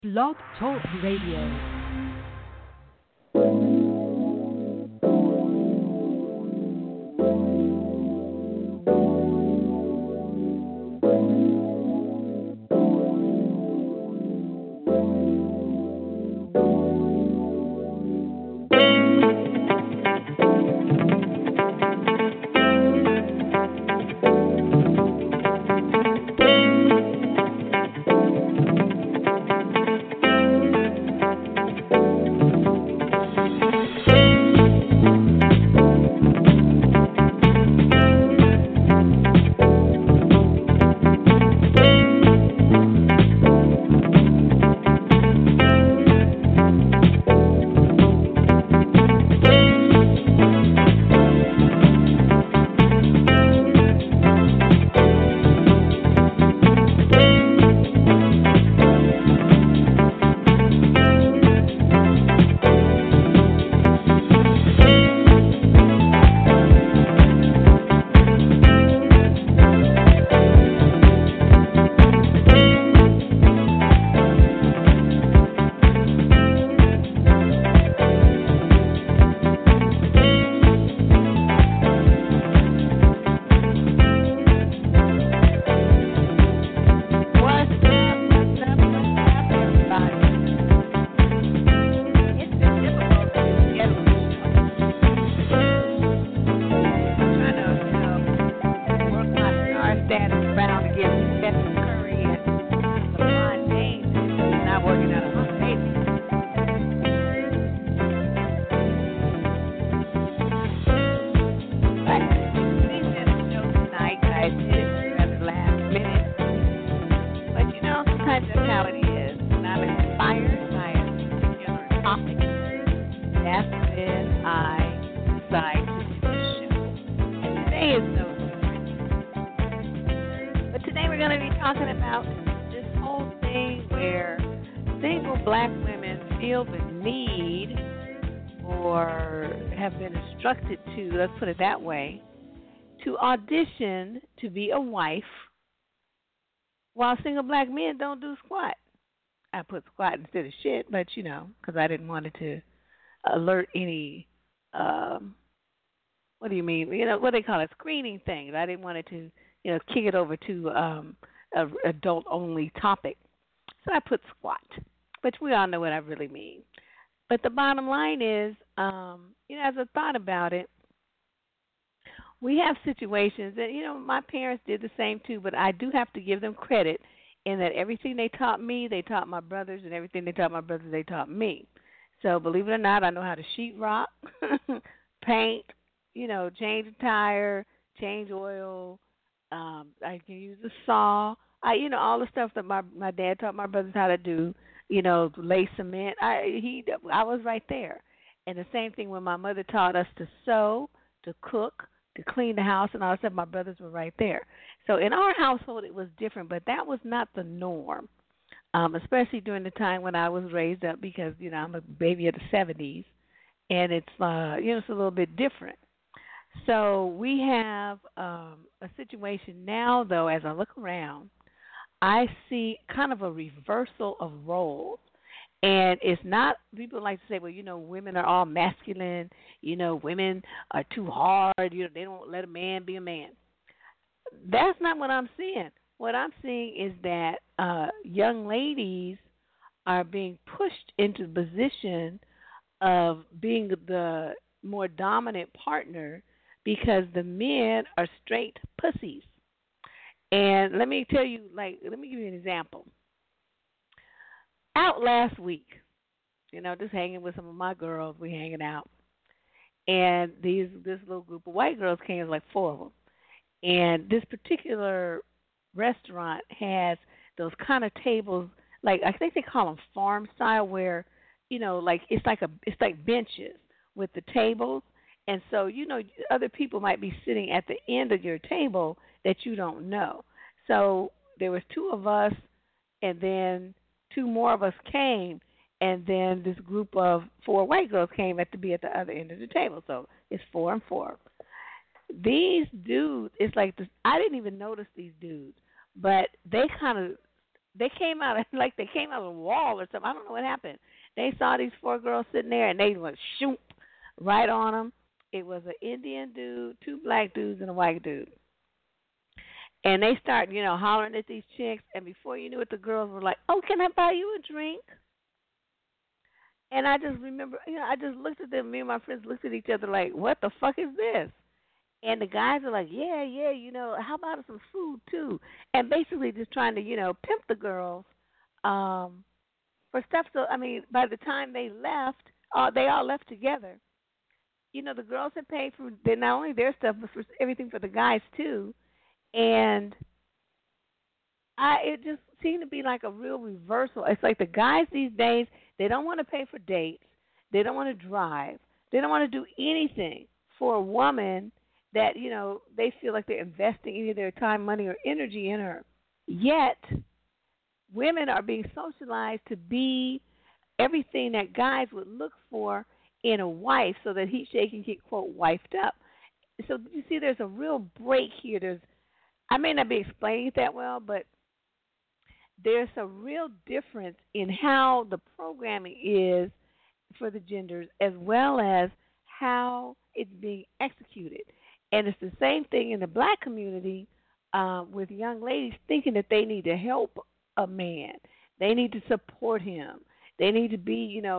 Blog Talk Radio. Let's put it that way, to audition to be a wife while single black men don't do squat. I put squat instead of shit, but because I didn't want it to alert any, what do you mean, what they call it, screening things. I didn't want it to, kick it over to a adult-only topic. So I put squat, but we all know what I really mean. But the bottom line is, as I thought about it, we have situations that, my parents did the same too, but I do have to give them credit in that everything they taught me, they taught my brothers, and everything they taught my brothers, they taught me. So believe it or not, I know how to sheetrock, paint, change a tire, change oil. I can use a saw. All the stuff that my dad taught my brothers how to do, lay cement. I was right there. And the same thing when my mother taught us to sew, to cook, to clean the house and all that stuff, my brothers were right there. So in our household it was different, but that was not the norm, especially during the time when I was raised up because, I'm a baby of the 70s, and it's, it's a little bit different. So we have a situation now, though, as I look around, I see kind of a reversal of roles. And it's not, people like to say, well, women are all masculine, women are too hard, they don't let a man be a man. That's not what I'm seeing. What I'm seeing is that young ladies are being pushed into the position of being the more dominant partner because the men are straight pussies. And let me tell you, let me give you an example. Out last week, just hanging with some of my girls, we hanging out, and this little group of white girls came, like 4 of them, and this particular restaurant has those kind of tables, like I think they call them farm style, where, it's like benches with the tables, and so other people might be sitting at the end of your table that you don't know. So there was 2 of us, and then 2 more of us came, and then this group of 4 white girls came to be at the other end of the table. So it's 4 and 4. These dudes, it's like this, I didn't even notice these dudes, but they kind of They came out like they came out of a wall or something. I don't know what happened. They saw these four girls sitting there, and they went shoot right on them. It was an Indian dude, two black dudes, and a white dude. And they start, hollering at these chicks. And before you knew it, the girls were like, "Oh, can I buy you a drink?" And I just remember, I just looked at them. Me and my friends looked at each other like, "What the fuck is this?" And the guys are like, "Yeah, yeah, how about some food too?" And basically just trying to, pimp the girls um, for stuff. So I mean, by the time they left, they all left together. The girls had paid for not only their stuff but for everything for the guys too. And it just seemed to be like a real reversal. It's like the guys these days, they don't want to pay for dates, they don't want to drive, they don't want to do anything for a woman that they feel like they're investing either their time, money, or energy in her. Yet women are being socialized to be everything that guys would look for in a wife, so that they can get quote wifed up. So you see, there's a real break here. I may not be explaining it that well, but there's a real difference in how the programming is for the genders as well as how it's being executed. And it's the same thing in the black community with young ladies thinking that they need to help a man. They need to support him. They need to be,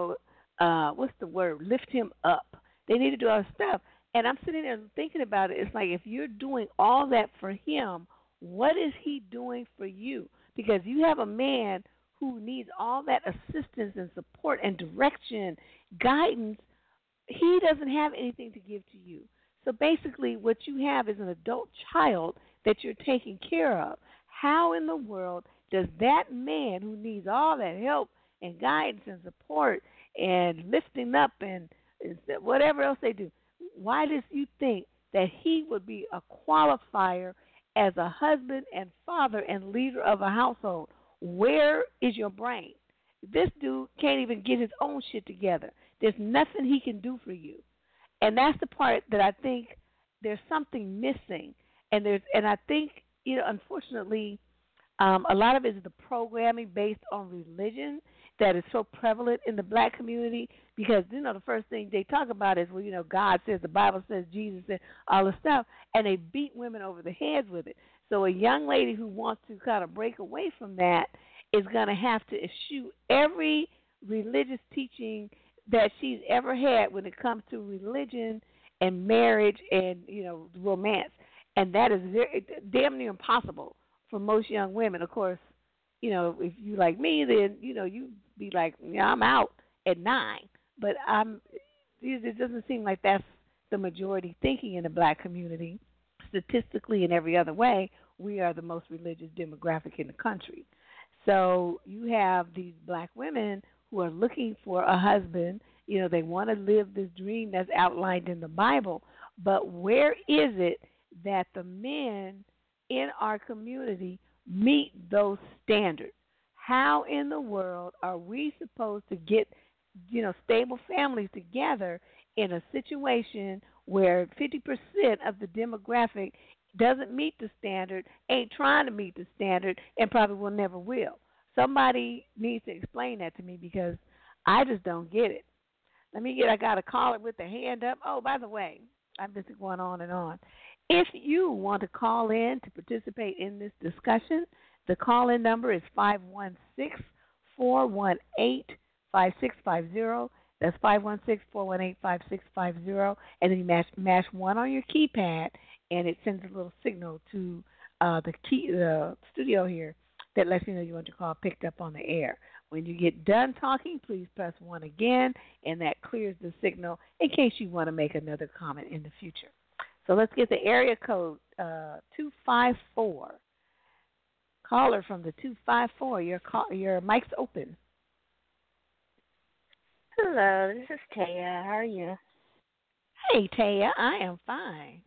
what's the word? Lift him up. They need to do all this stuff. And I'm sitting there thinking about it. It's like if you're doing all that for him, what is he doing for you? Because you have a man who needs all that assistance and support and direction, guidance. He doesn't have anything to give to you. So basically, what you have is an adult child that you're taking care of. How in the world does that man who needs all that help and guidance and support and lifting up and whatever else they do, why does you think that he would be a qualifier as a husband and father and leader of a household? Where is your brain? This dude can't even get his own shit together. There's nothing he can do for you. And that's the part that I think there's something missing. And I think, unfortunately, a lot of it is the programming based on religion that is so prevalent in the black community because, the first thing they talk about is, well, God says, the Bible says, Jesus said, all this stuff, and they beat women over the heads with it. So a young lady who wants to kind of break away from that is going to have to eschew every religious teaching that she's ever had when it comes to religion and marriage and, romance. And that is damn near impossible for most young women. Of course, if you like me, then, you be like, yeah, I'm out at 9. But it doesn't seem like that's the majority thinking in the black community. Statistically and every other way, we are the most religious demographic in the country. So you have these black women who are looking for a husband. They want to live this dream that's outlined in the Bible. But where is it that the men in our community meet those standards? How in the world are we supposed to get, stable families together in a situation where 50% of the demographic doesn't meet the standard, ain't trying to meet the standard, and probably will never will? Somebody needs to explain that to me because I just don't get it. I got a caller with their hand up. Oh, by the way, I've been going on and on. If you want to call in to participate in this discussion, the call-in number is 516-418-5650. That's 516-418-5650. And then you mash 1 on your keypad, and it sends a little signal to the studio here that lets you know you want your call picked up on the air. When you get done talking, please press 1 again, and that clears the signal in case you want to make another comment in the future. So let's get the area code 254. Caller from the 254. Your mic's open. Hello, this is Taya. How are you? Hey, Taya, I am fine.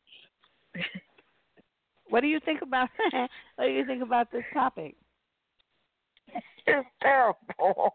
What do you think about that? What do you think about this topic? It's terrible.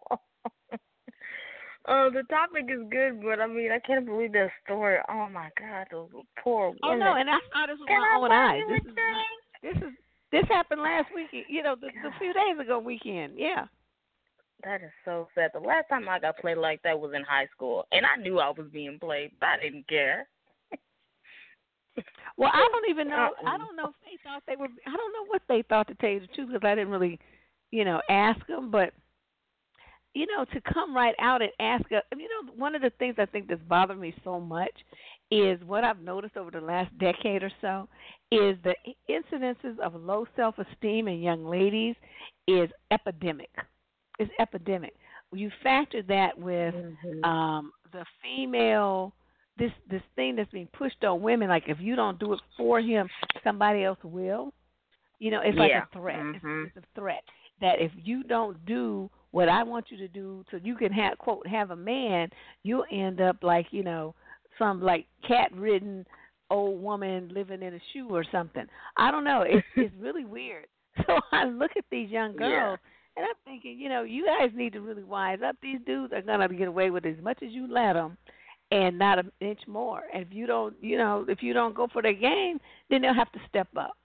The topic is good, but I mean, I can't believe that story. Oh my God, those poor women. Oh no, and I saw this with my own eyes. This happened last week. The few days ago weekend. Yeah. That is so sad. The last time I got played like that was in high school, and I knew I was being played, but I didn't care. Well, I don't even know. I Uh-uh. don't know if they thought they were. I don't know what they thought, to tell you the truth, because I didn't really, ask them. But to come right out and ask, one of the things I think that's bothered me so much is what I've noticed over the last decade or so is the incidences of low self-esteem in young ladies is epidemic. It's epidemic. You factor that with Mhm. the female this thing that's being pushed on women, like if you don't do it for him, somebody else will. It's like a Yeah. threat. Mhm. It's a threat that if you don't do what I want you to do, so you can have quote have a man, you'll end up like some like cat-ridden old woman living in a shoe or something. I don't know. It's really weird. So I look at these young Yeah. girls and I'm thinking, you guys need to really wise up. These dudes are gonna get away with as much as you let them, and not an inch more. And if you don't go for their game, then they'll have to step up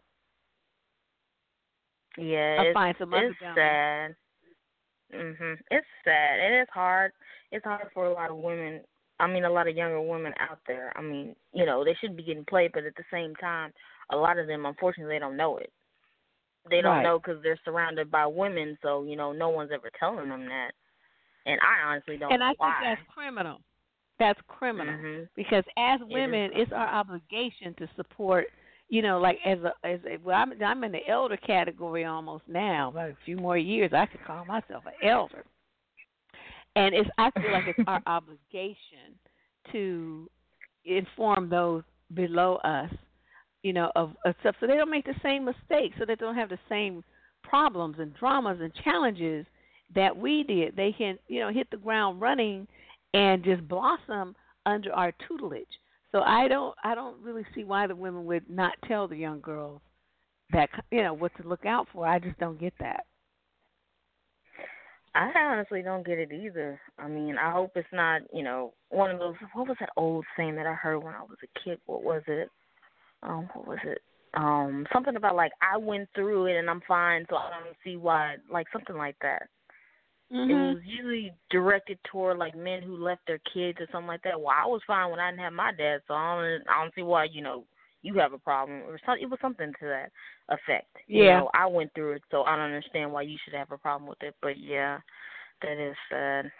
or Yeah. It's find some other it's gentleman. sad. It's sad, and it's hard. It's hard for a lot of women. I mean, a lot of younger women out there. I mean, they should be getting played, but at the same time, a lot of them, unfortunately, they don't know it. They don't Right. know because they're surrounded by women, so no one's ever telling them that. And I honestly don't And know I think why. that's criminal. That's criminal Mhm. because as It is women, it's our criminal. obligation to support. Like well, I'm in the elder category almost now. About a few more years, I could call myself an elder. And I feel like it's our obligation to inform those below us, of stuff, so they don't make the same mistakes, so they don't have the same problems and dramas and challenges that we did. They can, hit the ground running and just blossom under our tutelage. So I don't really see why the women would not tell the young girls that what to look out for. I just don't get that. I honestly don't get it either. I mean, I hope it's not, one of those. What was that old saying that I heard when I was a kid? What was it? What was it? Something about like I went through it and I'm fine, so I don't see why. Like something like that. It Mhm. was usually directed toward like men who left their kids or something like that. Well, I was fine when I didn't have my dad, so I don't see why you have a problem or something. It was something to that effect. Yeah. I went through it, so I don't understand why you should have a problem with it. But yeah, that is sad.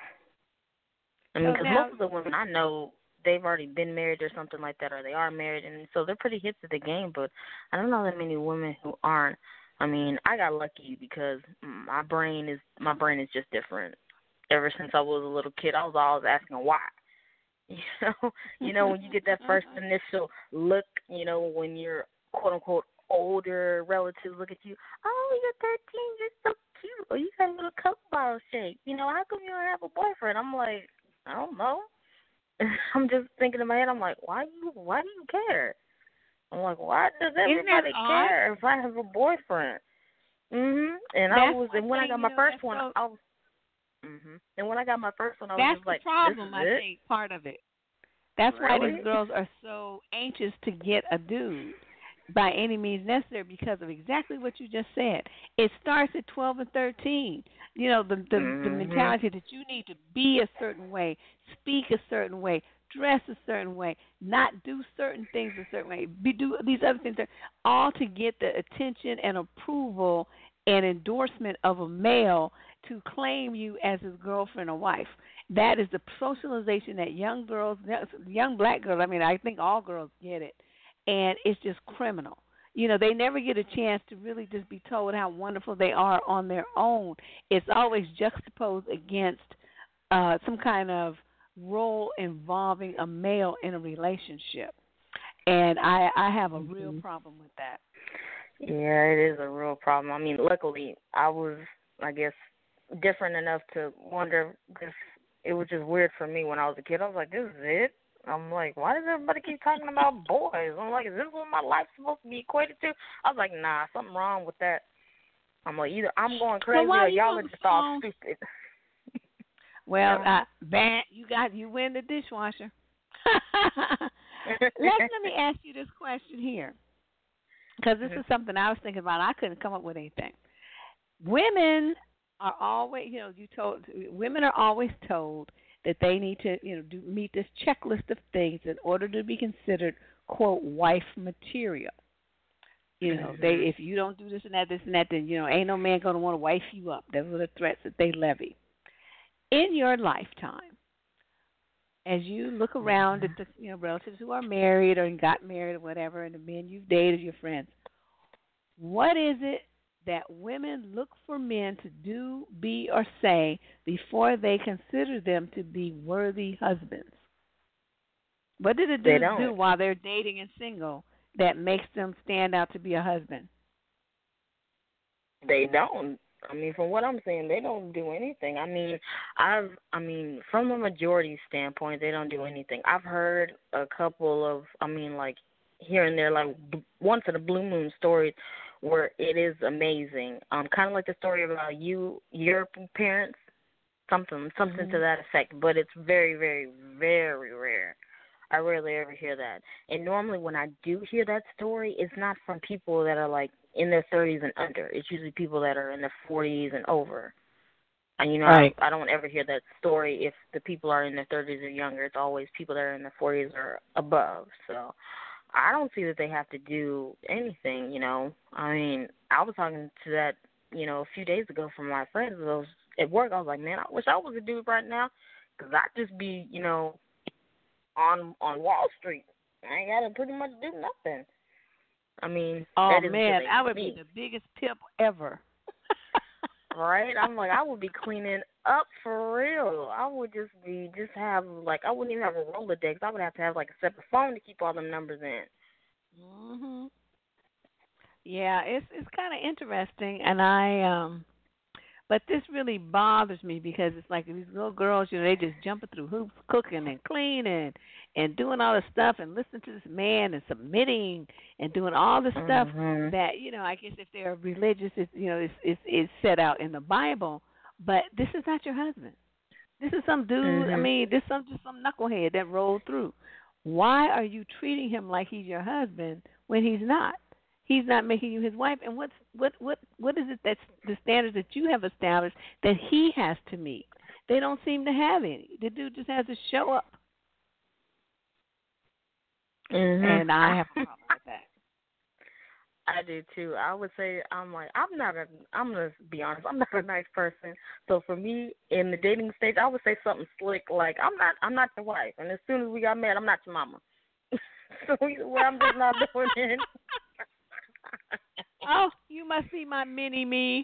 I mean, So because now, most of the women I know, they've already been married or something like that, or they are married, and so they're pretty hip to the game. But I don't know that many women who aren't. I mean, I got lucky because my brain is just different. Ever since I was a little kid, I was always asking why. You when you get that first initial look, when your quote unquote older relatives look at you, oh, you're 13, you're so cute, or you got a little Coke bottle shape. How come you don't have a boyfriend? I'm like, I don't know. I'm just thinking in my head, I'm like, why do you care? I'm like, why does isn't that everybody odd? care if I have a boyfriend? And That's and one when I thing, got my first that's one, so. I was and when I got my first one, I was That's just the like, this problem. is I it, think part of it. That's why these really? girls are so anxious to get a dude by any means necessary because of exactly what you just said. It starts at 12 and 13. The Mhm. mentality that you need to be a certain way, speak a certain way, dress a certain way, not do certain things a certain way, do these other things, all to get the attention and approval and endorsement of a male to claim you as his girlfriend or wife. That is the socialization that young girls, young black girls, I mean, I think all girls get it. And it's just criminal. They never get a chance to really just be told how wonderful they are on their own. It's always juxtaposed against some kind of role involving a male in a relationship. And I have a real Mhm. problem with that. Yeah, it is a real problem. I mean, luckily, I was, I guess, different enough to wonder because it was just weird for me when I was a kid. I was like, this is it? I'm like, why does everybody keep talking about boys? I'm like, is this what my life's supposed to be equated to? I was like, nah, something wrong with that. I'm like, either I'm going So crazy or while you y'all on are the just all phone, stupid. well, Yeah. you win the dishwasher. Let me ask you this question here. because this is something I was thinking about. I couldn't come up with anything. Women are always, women are always told that they need to, meet this checklist of things in order to be considered, quote, wife material. If you don't do this and that, then, ain't no man going to want to wife you up. Those are the threats that they levy. In your lifetime, as you look around at the, relatives who are married or got married or whatever, and the men you've dated, your friends, what is it that women look for men to do, be, or say before they consider them to be worthy husbands? What did a dude do while they're dating and single that makes them stand out to be a husband? They don't. I mean, from what I'm saying, they don't do anything. I mean, from a majority standpoint, they don't do anything. I've heard a couple of, like here and there, like once in a blue moon stories where it is amazing. Kind of like the story about your parents, something to that effect. But it's very, very, very rare. I rarely ever hear that. And normally when I do hear that story, it's not from people that are like in their 30s and under. It's usually people that are in their 40s and over. And, right. I don't ever hear that story if the people are in their 30s or younger. It's always people that are in their 40s or above. So I don't see that they have to do anything, I mean, I was talking to that, a few days ago from my friends. I was at work. I was like, man, I wish I was a dude right now because I'd just be, on Wall Street. I ain't got to pretty much do nothing. I mean, oh man, I would be the biggest pimp ever. Right? I'm like, I would be cleaning up for real. I would just have like, I wouldn't even have a Rolodex. I would have to have like a separate phone to keep all them numbers in. Mhm. Yeah, it's kind of interesting, and but this really bothers me because it's like these little girls, they just jumping through hoops, cooking and cleaning and doing all this stuff and listening to this man and submitting and doing all this stuff that, I guess if they're religious, it's set out in the Bible. But this is not your husband. This is some dude. I mean, this is just some knucklehead that rolled through. Why are you treating him like he's your husband when he's not? He's not making you his wife. And what is it that's the standards that you have established that he has to meet? They don't seem to have any. The dude just has to show up. And I have a problem with that. I do too. I would say I'm gonna be honest, I'm not a nice person. So for me in the dating stage, I would say something slick like I'm not your wife, and as soon as we got married, I'm not your mama. So I'm just not doing it. Oh, you must be my mini-me.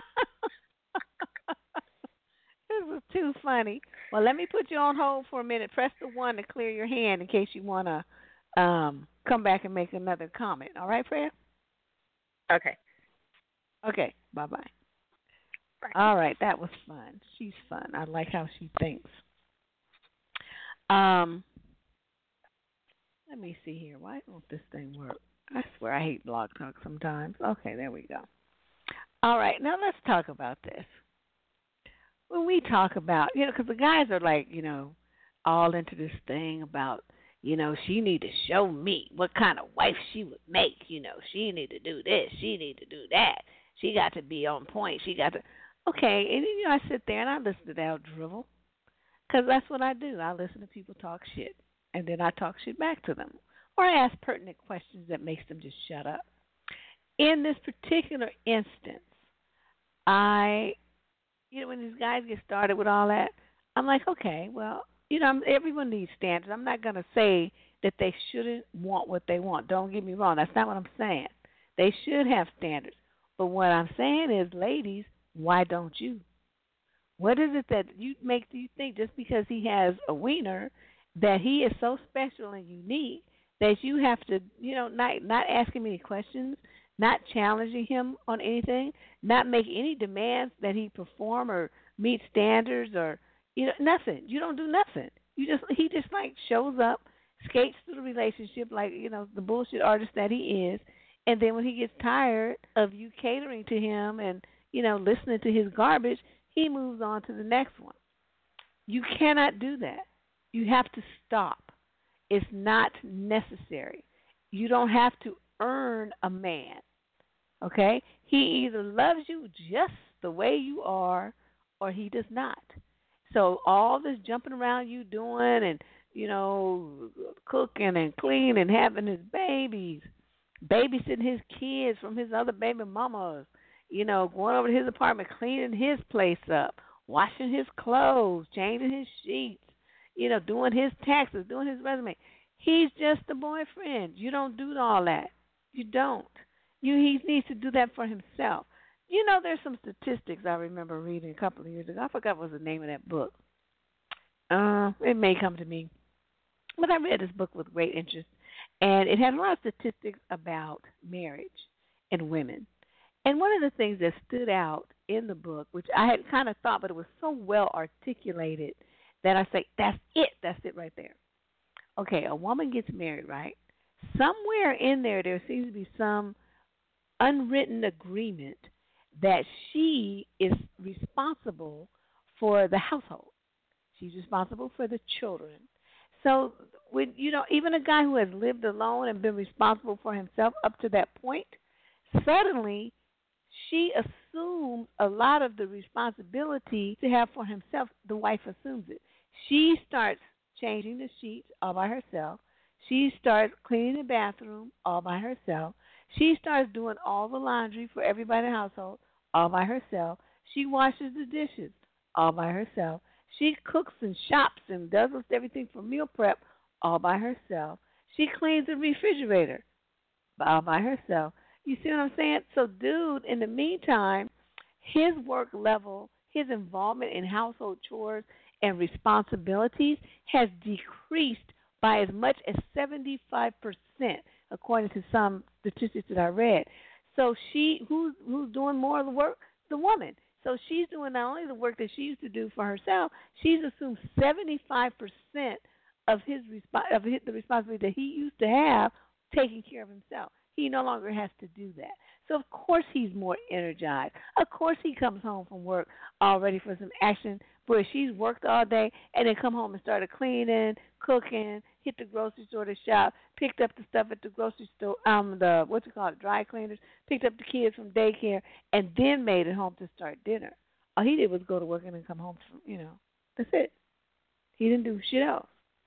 This was too funny. Well, let me put you on hold for a minute. Press the 1 to clear your hand in case you want to come back and make another comment. All right, Freya? Okay. Okay, bye-bye. Bye. All right, that was fun. She's fun. I like how she thinks. Let me see here. Why won't this thing work? I swear I hate Blog Talk sometimes. Okay, there we go. All right, now let's talk about this. When we talk about, because the guys are like, all into this thing about, she need to show me what kind of wife she would make. She need to do this. She need to do that. She got to be on point. She got to. Okay, and, I sit there and I listen to that drivel because that's what I do. I listen to people talk shit, and then I talk shit back to them. Or I ask pertinent questions that makes them just shut up. In this particular instance, when these guys get started with all that, I'm like, okay, well, everyone needs standards. I'm not going to say that they shouldn't want what they want. Don't get me wrong. That's not what I'm saying. They should have standards. But what I'm saying is, ladies, why don't you? What is it that you think just because he has a wiener that he is so special and unique that you have to, not ask him any questions, not challenging him on anything, not make any demands that he perform or meet standards or, nothing. You don't do nothing. He just like shows up, skates through the relationship like, the bullshit artist that he is, and then when he gets tired of you catering to him and, listening to his garbage, he moves on to the next one. You cannot do that. You have to stop. It's not necessary. You don't have to earn a man. Okay? He either loves you just the way you are or he does not. So all this jumping around you doing and, cooking and cleaning and having his babies, babysitting his kids from his other baby mamas, going over to his apartment, cleaning his place up, washing his clothes, changing his sheets, doing his taxes, doing his resume. He's just a boyfriend. You don't do all that. You don't. He needs to do that for himself. There's some statistics I remember reading a couple of years ago. I forgot what was the name of that book. It may come to me. But I read this book with great interest, and it had a lot of statistics about marriage and women. And one of the things that stood out in the book, which I had kind of thought, but it was so well articulated that I say, that's it right there. Okay, a woman gets married, right? Somewhere in there seems to be some unwritten agreement that she is responsible for the household. She's responsible for the children. So, even a guy who has lived alone and been responsible for himself up to that point, suddenly she assumes a lot of the responsibility to have for himself. The wife assumes it. She starts changing the sheets all by herself. She starts cleaning the bathroom all by herself. She starts doing all the laundry for everybody in the household all by herself. She washes the dishes all by herself. She cooks and shops and does everything for meal prep all by herself. She cleans the refrigerator all by herself. You see what I'm saying? So, dude, in the meantime, his work level, his involvement in household chores and responsibilities has decreased by as much as 75%, according to some statistics that I read. So who's doing more of the work? The woman. So she's doing not only the work that she used to do for herself, she's assumed 75% of the responsibility that he used to have, taking care of himself. He no longer has to do that. So, of course, he's more energized. Of course, he comes home from work all ready for some action, where she's worked all day and then come home and started cleaning, cooking, hit the grocery store to shop, picked up the stuff at the grocery store, dry cleaners, picked up the kids from daycare, and then made it home to start dinner. All he did was go to work and then come home, that's it. He didn't do shit else.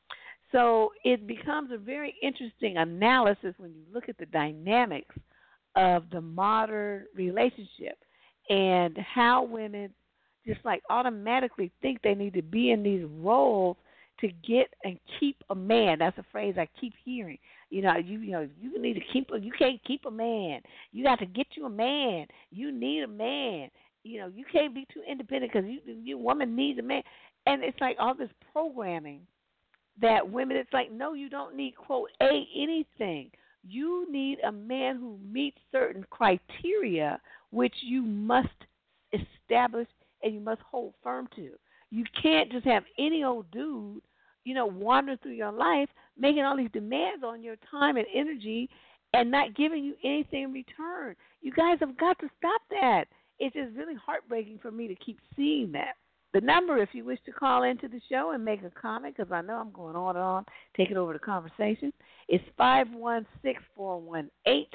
So it becomes a very interesting analysis when you look at the dynamics of the modern relationship and how women just like automatically think they need to be in these roles to get and keep a man. That's a phrase I keep hearing. You need to you can't keep a man. You got to get you a man. You need a man. You can't be too independent because you woman needs a man. And it's like all this programming that women, it's like, no, you don't need, quote, anything. You need a man who meets certain criteria, which you must establish and you must hold firm to. You can't just have any old dude, wandering through your life, making all these demands on your time and energy and not giving you anything in return. You guys have got to stop that. It's just really heartbreaking for me to keep seeing that. The number, if you wish to call into the show and make a comment, because I know I'm going on and on, take it over the conversation, is 516-418-5650.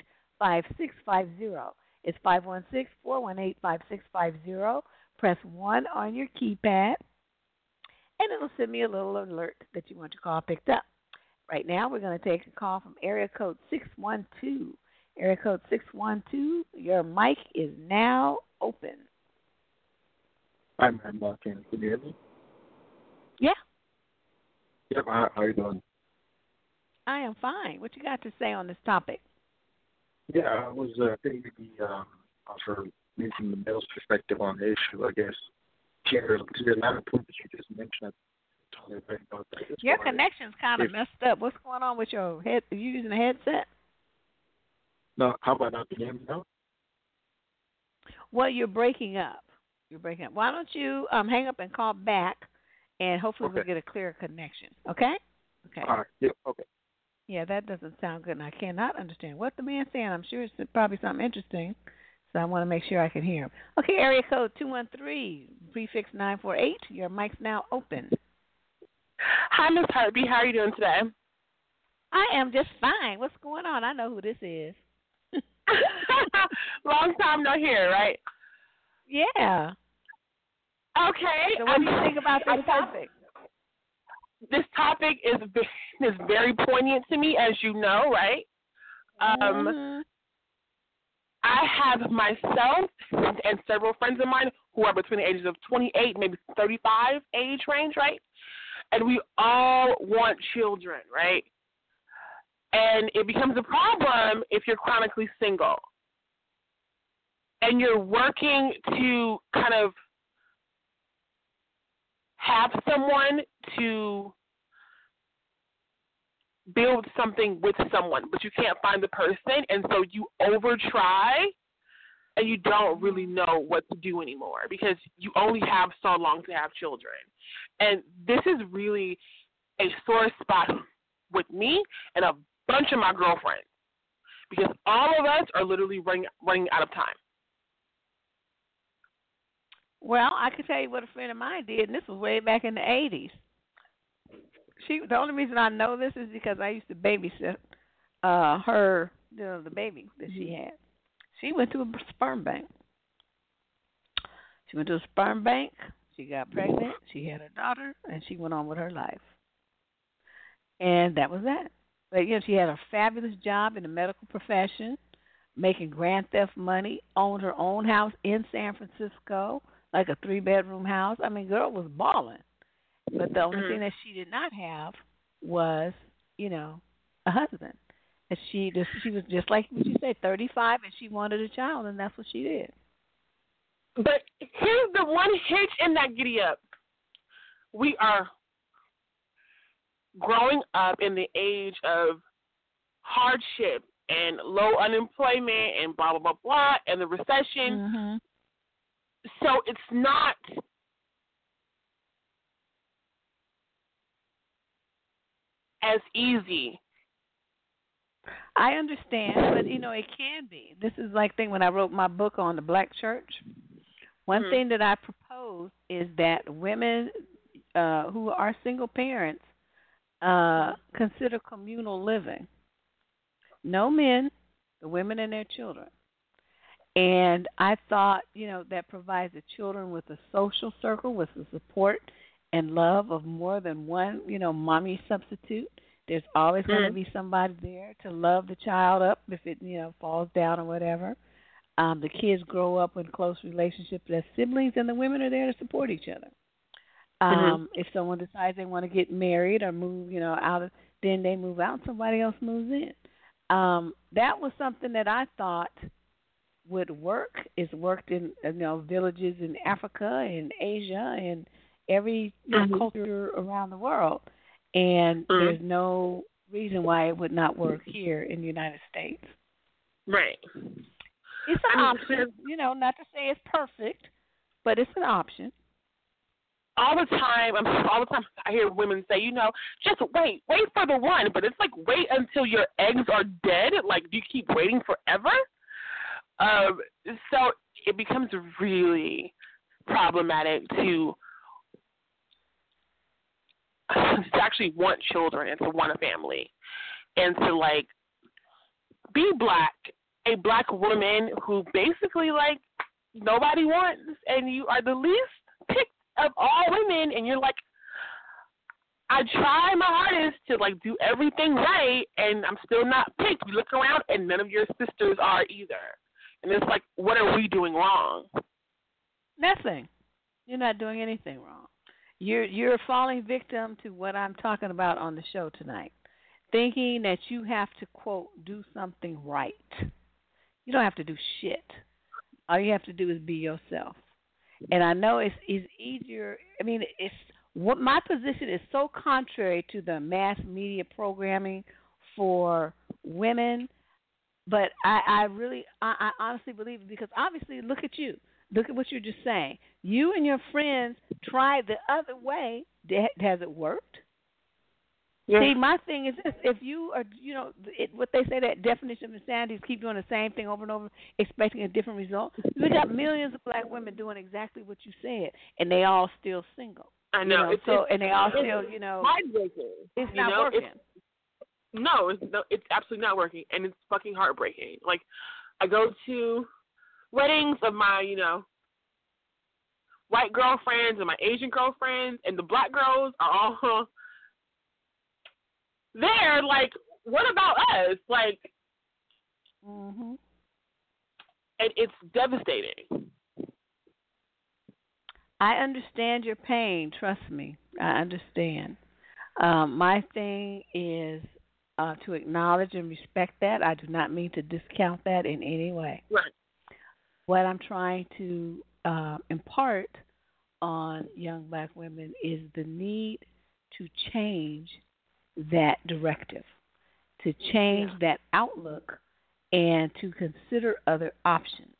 It's 516-418-5650. Press 1 on your keypad, and it'll send me a little alert that you want your call picked up. Right now, we're going to take a call from area code 612. Area code 612, your mic is now open. Hi, ma'am. Can you hear me? Yeah. Yep. How are you doing? I am fine. What you got to say on this topic? Yeah, I was thinking maybe offer maybe from the male's perspective on the issue, I guess. Because there's a lot of points that you just mentioned. Totally agree about that. Your connection's kind of messed up. What's going on with your head? Are you using a headset? No, how about not the game now? Well, you're breaking up. Why don't you hang up and call back, and hopefully we'll get a clearer connection. Okay? Okay. All right. Yeah, okay. Yeah, that doesn't sound good, and I cannot understand what the man's saying. I'm sure it's probably something interesting, so I want to make sure I can hear him. Okay, area code 213, prefix 948. Your mic's now open. Hi, Miss Herbie. How are you doing today? I am just fine. What's going on? I know who this is. Long time no hear, right? Yeah. Okay. So what do you think about this topic? This topic is very poignant to me, as you know, right? I have myself and several friends of mine who are between the ages of 28, maybe 35 age range, right? And we all want children, right? And it becomes a problem if you're chronically single. And you're working to kind of have someone to build something with someone, but you can't find the person, and so you over try, and you don't really know what to do anymore because you only have so long to have children. And this is really a sore spot with me and a bunch of my girlfriends because all of us are literally running out of time. Well, I can tell you what a friend of mine did, and this was way back in the 80s. The only reason I know this is because I used to babysit her, the baby that she had. She went to a sperm bank. She got pregnant, she had a daughter, and she went on with her life. And that was that. But, she had a fabulous job in the medical profession, making grand theft money, owned her own house in San Francisco, like a 3-bedroom house. I mean, girl was balling. But the only thing that she did not have was, a husband. And she was just like what you said, 35, and she wanted a child, and that's what she did. But here's the one hitch in that giddy up. We are growing up in the age of hardship and low unemployment and blah, blah, blah, blah, and the recession. Mm-hmm. So it's not as easy. I understand, but, it can be. This is like thing when I wrote my book on the Black church. One thing that I propose is that women who are single parents consider communal living. No men, the women and their children. And I thought, that provides the children with a social circle, with the support and love of more than one, mommy substitute. There's always going to be somebody there to love the child up if it, falls down or whatever. The kids grow up in close relationships as siblings, and the women are there to support each other. If someone decides they want to get married or move, out, then they move out and somebody else moves in. That was something that I thought would work. It's worked in villages in Africa and Asia and every culture around the world. And there's no reason why it would not work here in the United States. Right. It's an option, not to say it's perfect, but it's an option. All the time I hear women say, just wait for the one. But it's like, wait until your eggs are dead? Like, do you keep waiting forever? So it becomes really problematic to actually want children and to want a family and to, like, be black, a black woman who basically, like, nobody wants, and you are the least picked of all women, and you're like, I try my hardest to, like, do everything right, and I'm still not picked. You look around, and none of your sisters are either. And it's like, what are we doing wrong? Nothing. You're not doing anything wrong. You're falling victim to what I'm talking about on the show tonight, thinking that you have to, quote, do something right. You don't have to do shit. All you have to do is be yourself. And I know it's easier. I mean, what my position is so contrary to the mass media programming for women, but I honestly believe it because obviously, look at you. Look at what you're just saying. You and your friends tried the other way. Has it worked? Yeah. See, my thing is this. If you are, what they say, that definition of insanity is keep doing the same thing over and over, expecting a different result. We got millions of black women doing exactly what you said, and they all still single. I know. And they all still, heartbreaking. It's not working. It's absolutely not working, and it's fucking heartbreaking. Like, I go to weddings of my, white girlfriends and my Asian girlfriends, and the black girls are all there. Like, what about us? Like, Mhm. and it's devastating. I understand your pain. Trust me, I understand. My thing is to acknowledge and respect that. I do not mean to discount that in any way. Right. What I'm trying to impart on young black women is the need to change that directive, to change that outlook, and to consider other options.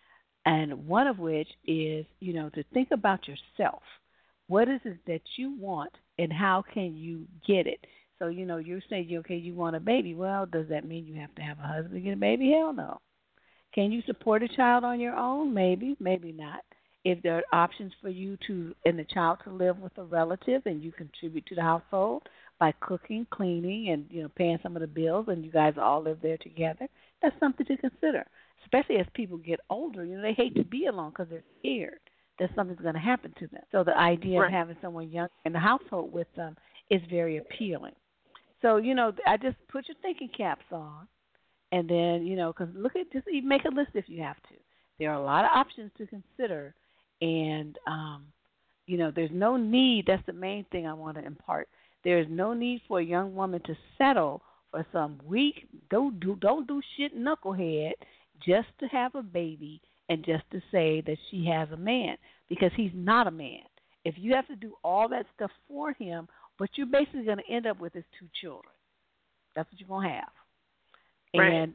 And one of which is, to think about yourself. What is it that you want, and how can you get it? So, you're saying, okay, you want a baby. Well, does that mean you have to have a husband to get a baby? Hell no. Can you support a child on your own? Maybe, maybe not. If there are options for you and the child to live with a relative, and you contribute to the household by cooking, cleaning, and paying some of the bills, and you guys all live there together, that's something to consider. Especially as people get older, they hate to be alone because they're scared that something's going to happen to them. So the idea of having someone young in the household with them is very appealing. So I just put your thinking caps on. And then, because just even make a list if you have to. There are a lot of options to consider. And, there's no need. That's the main thing I want to impart. There is no need for a young woman to settle for some weak, don't do shit knucklehead just to have a baby and just to say that she has a man, because he's not a man. If you have to do all that stuff for him, what you're basically going to end up with is 2 children. That's what you're going to have. Right. And,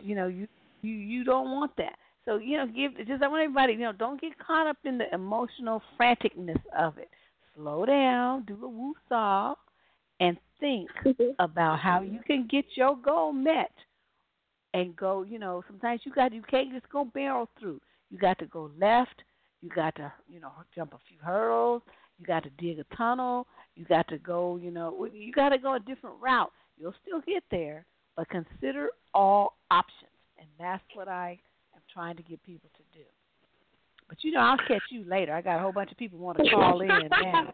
you don't want that. So, I want everybody, don't get caught up in the emotional franticness of it. Slow down, do a woo-saw, and think about how you can get your goal met. And go, sometimes you can't just go barrel through. You got to go left. You got to, jump a few hurdles. You got to dig a tunnel. You got to go, you got to go a different route. You'll still get there, but consider all options. And that's what I am trying to get people to do. But, I'll catch you later. I got a whole bunch of people want to call in now.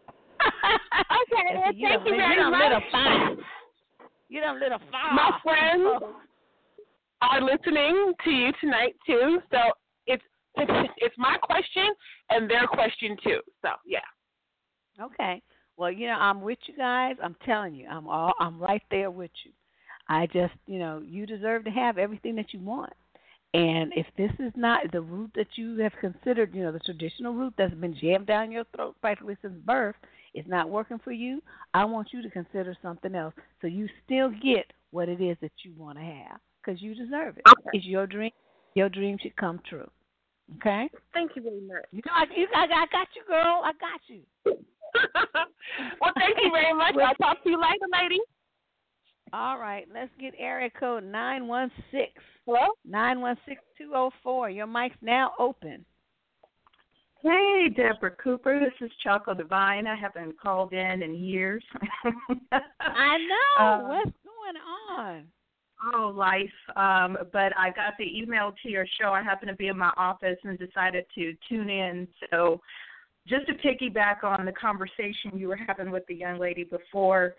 Okay, well, thank you very much. You done lit a fire. My friends are listening to you tonight, too. So it's my question and their question, too. So, yeah. Okay. Well, I'm with you guys. I'm telling you, I'm right there with you. I just, you deserve to have everything that you want. And if this is not the route that you have considered, the traditional route that's been jammed down your throat practically since birth is not working for you, I want you to consider something else so you still get what it is that you want to have, because you deserve it. Okay. It's your dream. Your dream should come true. Okay? Thank you very much. I got you, girl. I got you. Well, thank you very much. I'll talk to you later, lady. All right. Let's get area code 916. Hello? 916-204. Your mic's now open. Hey, Deborah Cooper. This is Choco Divine. I haven't called in years. I know. What's going on? Oh, life. But I got the email to your show. I happened to be in my office and decided to tune in. So just to piggyback on the conversation you were having with the young lady before,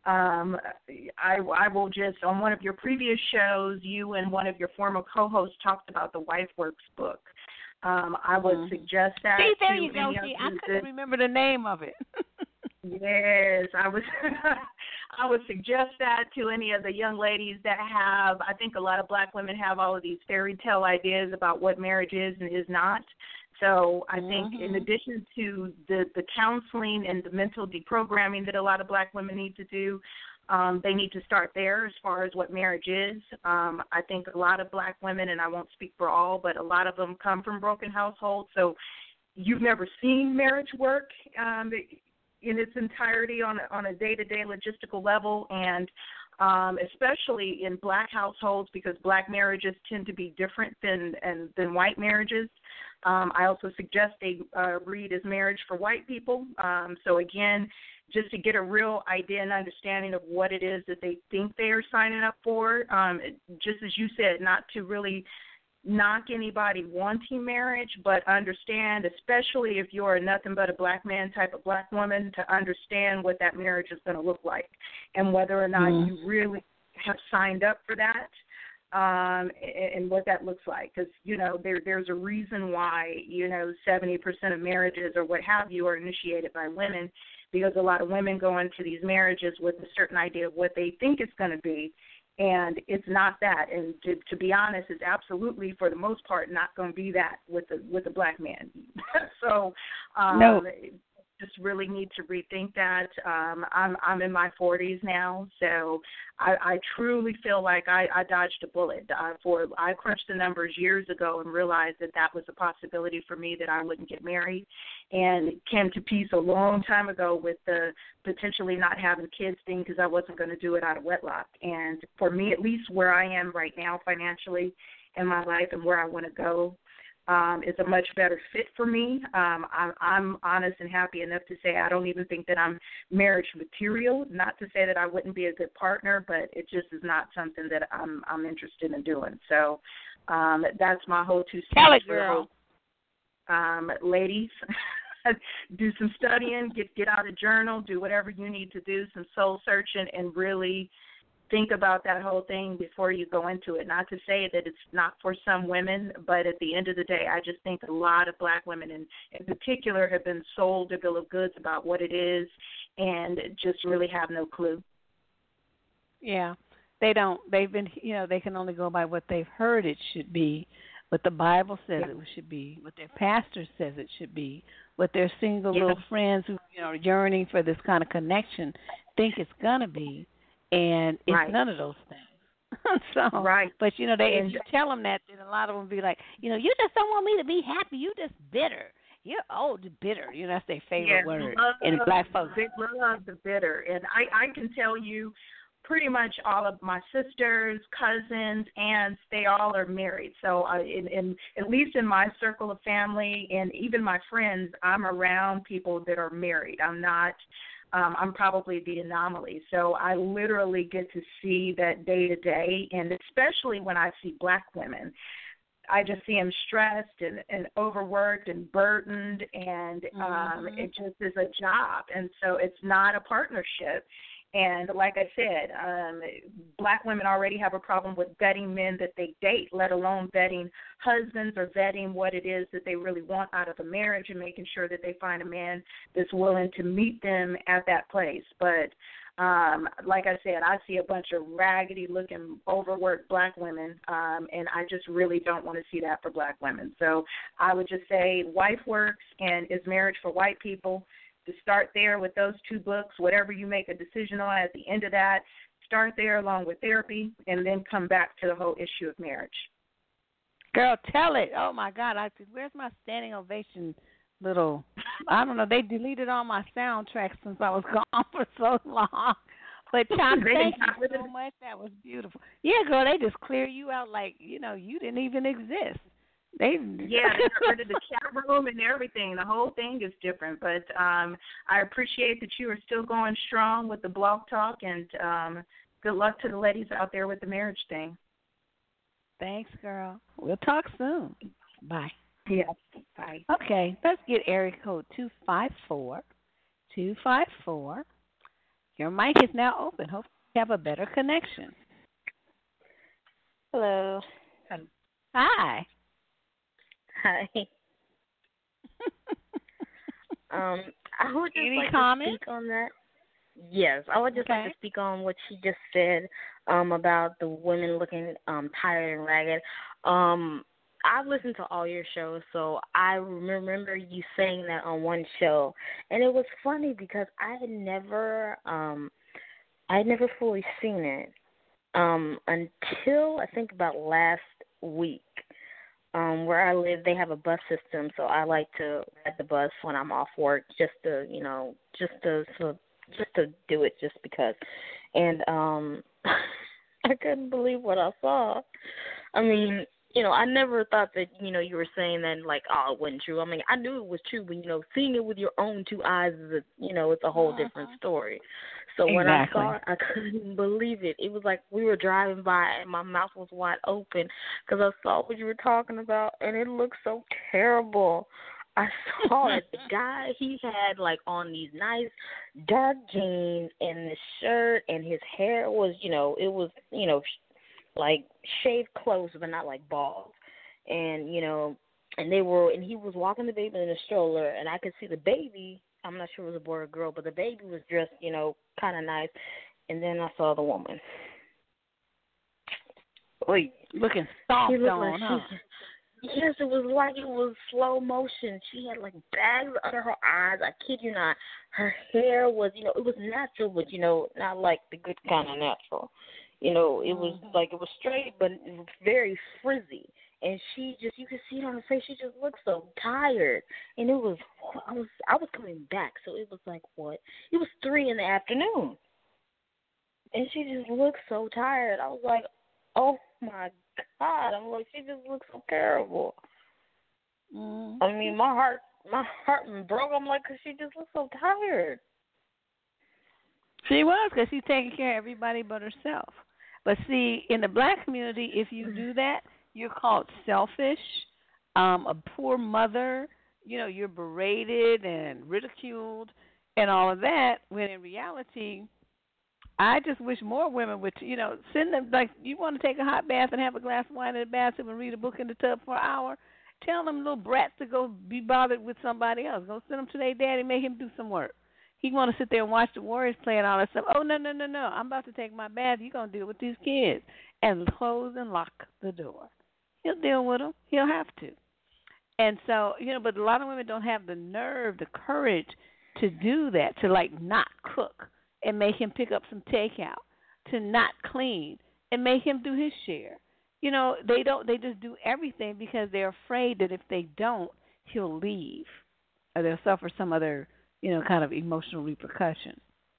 I will just, on one of your previous shows, you and one of your former co-hosts talked about the Wife Works book. I would suggest that. See, there to you go. any See, of I couldn't remember the name of it. Yes, I would suggest that to any of the young ladies that have, I think a lot of black women have all of these fairy tale ideas about what marriage is and is not. So I think in addition to the counseling and the mental deprogramming that a lot of black women need to do, they need to start there as far as what marriage is. I think a lot of black women, and I won't speak for all, but a lot of them come from broken households. So you've never seen marriage work in its entirety on a day-to-day logistical level, and especially in black households, because black marriages tend to be different than white marriages. I also suggest they read Is Marriage for White People. So again, just to get a real idea and understanding of what it is that they think they are signing up for, just as you said, not to really knock anybody wanting marriage, but understand, especially if you're a nothing but a black man type of black woman, to understand what that marriage is going to look like and whether or not you really have signed up for that, and what that looks like. Because, there's a reason why, 70% of marriages or what have you are initiated by women, because a lot of women go into these marriages with a certain idea of what they think it's going to be, and it's not that. And to be honest, it's absolutely, for the most part, not going to be that with the black man. So, no. Just really need to rethink that. I'm in my 40s now, so I truly feel like I dodged a bullet. I crunched the numbers years ago and realized that was a possibility for me, that I wouldn't get married, and came to peace a long time ago with the potentially not having kids thing, because I wasn't going to do it out of wedlock. And for me, at least where I am right now financially in my life and where I want to go, is a much better fit for me. I'm honest and happy enough to say I don't even think that I'm marriage material. Not to say that I wouldn't be a good partner, but it just is not something that I'm interested in doing. So that's my whole 2 cents. Tell it, girl. Ladies, do some studying, get out a journal, do whatever you need to do, some soul searching, and really think about that whole thing before you go into it. Not to say that it's not for some women, but at the end of the day, I just think a lot of black women in particular have been sold a bill of goods about what it is and just really have no clue. Yeah, they don't. They've been, they can only go by what they've heard it should be, what the Bible says it should be, what their pastor says it should be, what their single little friends who, are yearning for this kind of connection think it's going to be. And it's none of those things. So, but if you tell them that, then a lot of them be like, you just don't want me to be happy. You just bitter. You're bitter. That's their favorite word. And black folks, they love the bitter. And I can tell you, pretty much all of my sisters, cousins, aunts, they all are married. So, in at least in my circle of family, and even my friends, I'm around people that are married. I'm not. I'm probably the anomaly. So I literally get to see that day to day, and especially when I see black women, I just see them stressed and overworked and burdened, and it just is a job. And so it's not a partnership. And like I said, black women already have a problem with vetting men that they date, let alone vetting husbands or vetting what it is that they really want out of a marriage and making sure that they find a man that's willing to meet them at that place. But like I said, I see a bunch of raggedy-looking, overworked black women, and I just really don't want to see that for black women. So I would just say Wife Works and Is Marriage for White People. To start there with those 2 books, whatever you make a decision on at the end of that, start there along with therapy, and then come back to the whole issue of marriage. Girl, tell it. Oh, my God. Where's my standing ovation little, I don't know, they deleted all my soundtracks since I was gone for so long. But, Chop, thank you so much. That was beautiful. Yeah, girl, they just clear you out like, you didn't even exist. They got rid of the chat room and everything. The whole thing is different. But I appreciate that you are still going strong with the blog talk, and good luck to the ladies out there with the marriage thing. Thanks, girl. We'll talk soon. Bye. Yeah, bye. Okay, let's get area code 254. 254. Your mic is now open. Hopefully you have a better connection. Hello. Hi. Hi. I would just like comments? to speak on that. Yes, I would just like to speak on what she just said about the women looking tired and ragged. I've listened to all your shows, so I remember you saying that on one show, and it was funny because I had never fully seen it until I think about last week. Where I live, they have a bus system, so I like to ride the bus when I'm off work, just to do it, just because. And I couldn't believe what I saw. I mean, I never thought that, you were saying that like, oh, it wasn't true. I mean, I knew it was true, but seeing it with your own two eyes is it's a whole different story. So when I Exactly. saw it, I couldn't believe it. It was like we were driving by and my mouth was wide open because I saw what you were talking about, and it looked so terrible. I saw it. The guy, he had like on these nice dark jeans and the shirt, and his hair was, it was, like shaved close, but not like bald. And and he was walking the baby in a stroller, and I could see the baby. I'm not sure it was a boy or girl, but the baby was dressed, kind of nice. And then I saw the woman. Oy. Looking soft She looked on, like huh? Yes, it was like it was slow motion. She had like bags under her eyes. I kid you not. Her hair was, it was natural, but not like the good kind of natural. It was like it was straight, but it was very frizzy. And she just, you could see it on her face. She just looked so tired. And I was coming back, so it was like what? It was 3 p.m, and she just looked so tired. I was like, oh my God! I'm like, she just looks so terrible. Mm-hmm. I mean, my heart broke. I'm like, 'cause she just looks so tired. She was, because she's taking care of everybody but herself. But see, in the black community, if you do that, you're called selfish, a poor mother. You're berated and ridiculed and all of that. When in reality, I just wish more women would, send them, like, you want to take a hot bath and have a glass of wine in the bathtub and read a book in the tub for an hour? Tell them little brats to go be bothered with somebody else. Go send them to their daddy, make him do some work. He want to sit there and watch the Warriors play and all that stuff. Oh, no. I'm about to take my bath. You're going to deal with these kids. And close and lock the door. He'll deal with them. He'll have to. And so, but a lot of women don't have the nerve, the courage to do that, to, like, not cook and make him pick up some takeout, to not clean and make him do his share. They just do everything because they're afraid that if they don't, he'll leave or they'll suffer some other, kind of emotional repercussion.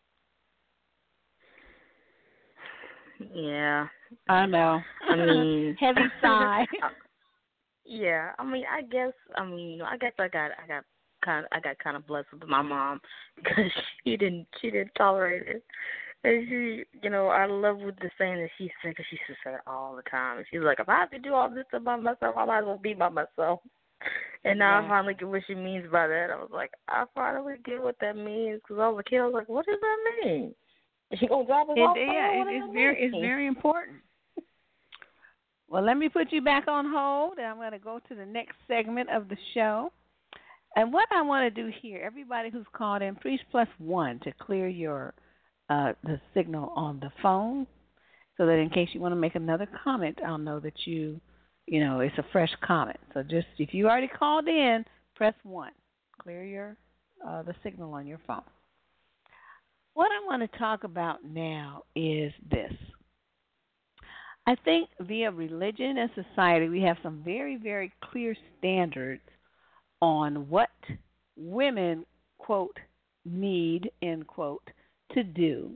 Yeah. I know. I mean, heavy sigh. Yeah. I mean, I guess I got kind of blessed with my mom because she didn't tolerate it. And she, I love what the saying that she said, because she used to say it all the time. And she's like, if I have to do all this by myself, I might as well be by myself. And now I finally get what she means by that. I was like, I finally get what that means, because I was a kid. I was like, what does that mean? Is she gonna drop us off? Yeah, it's very important. Well, let me put you back on hold, and I'm going to go to the next segment of the show. And what I want to do here, everybody who's called in, please +1 to clear your the signal on the phone, so that in case you want to make another comment, I'll know that it's a fresh comment. So just if you already called in, press 1. Clear your the signal on your phone. What I want to talk about now is this. I think via religion and society, we have some very, very clear standards on what women, quote, need, end quote, to do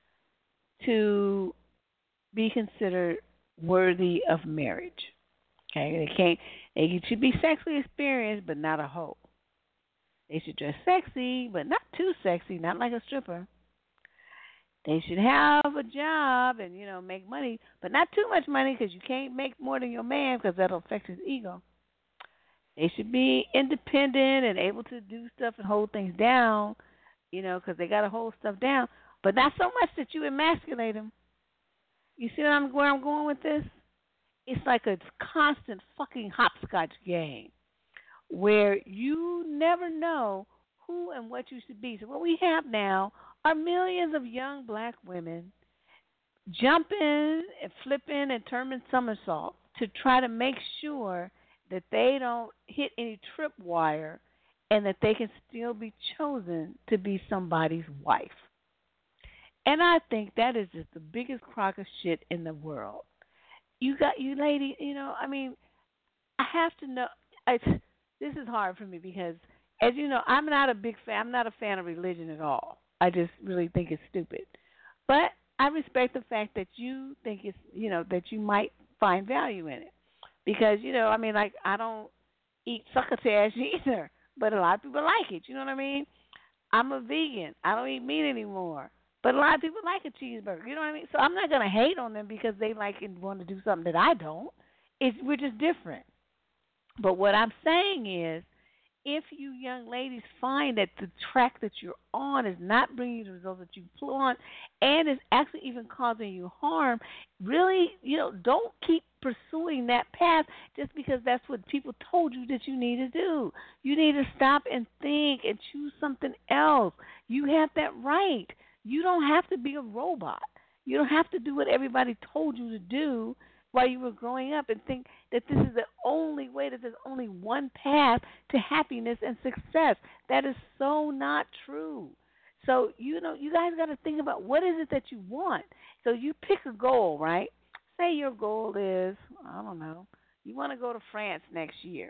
to be considered worthy of marriage. Okay, they should be sexually experienced, but not a hoe. They should dress sexy, but not too sexy, not like a stripper. They should have a job and, make money, but not too much money, because you can't make more than your man, because that'll affect his ego. They should be independent and able to do stuff and hold things down, because they got to hold stuff down, but not so much that you emasculate them. You see where I'm going with this? It's like a constant fucking hopscotch game where you never know who and what you should be. So what we have now are millions of young black women jumping and flipping and turning somersaults to try to make sure that they don't hit any tripwire and that they can still be chosen to be somebody's wife. And I think that is just the biggest crock of shit in the world. You lady, I have to know. This is hard for me because, as you know, I'm not a big fan. I'm not a fan of religion at all. I just really think it's stupid. But I respect the fact that you think it's, that you might find value in it. because I mean, like I don't eat succotash either, but a lot of people like it. You know what I mean? I'm a vegan. I don't eat meat anymore. But a lot of people like a cheeseburger. You know what I mean? So I'm not going to hate on them because they like and want to do something that I don't. We're just different. But what I'm saying is, if you young ladies find that the track that you're on is not bringing you the results that you want and is actually even causing you harm, really, don't keep pursuing that path just because that's what people told you that you need to do. You need to stop and think and choose something else. You have that right. You don't have to be a robot. You don't have to do what everybody told you to do while you were growing up and think that this is the only way, that there's only one path to happiness and success. That is so not true. So, you guys got to think about what is it that you want. So you pick a goal, right? Say your goal is, I don't know, you want to go to France next year.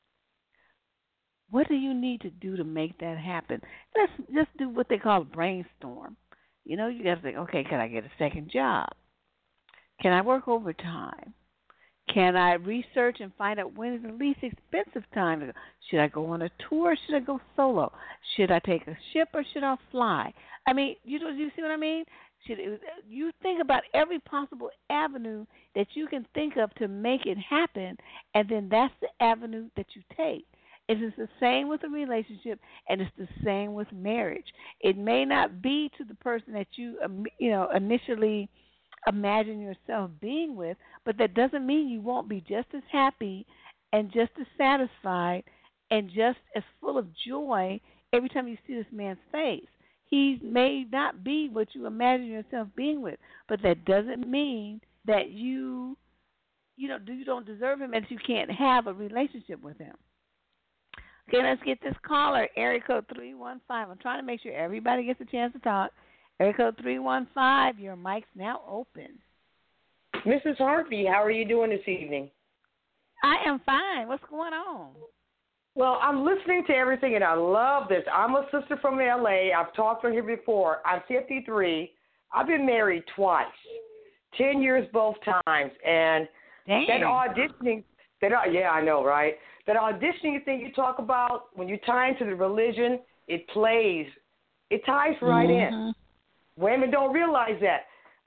What do you need to do to make that happen? Let's just do what they call a brainstorm. You got to think, okay, can I get a second job? Can I work overtime? Can I research and find out when is the least expensive time to go? Should I go on a tour or should I go solo? Should I take a ship or should I fly? I mean, you see what I mean? You think about every possible avenue that you can think of to make it happen, and then that's the avenue that you take. It is the same with a relationship, and it's the same with marriage. It may not be to the person that you initially imagine yourself being with, but that doesn't mean you won't be just as happy and just as satisfied and just as full of joy every time you see this man's face. He may not be what you imagine yourself being with, but that doesn't mean that you don't deserve him and you can't have a relationship with him. Okay, let's get this caller, area code 315. I'm trying to make sure everybody gets a chance to talk. Area code 315, your mic's now open. Mrs. Harvey, how are you doing this evening? I am fine. What's going on? Well, I'm listening to everything, and I love this. I'm a sister from L.A. I've talked to her here before. I'm 53. I've been married twice, 10 years both times. And Dang. that auditioning, yeah, I know, right? That auditioning thing you talk about, when you tie into the religion, it plays. It ties right in. Women don't realize that.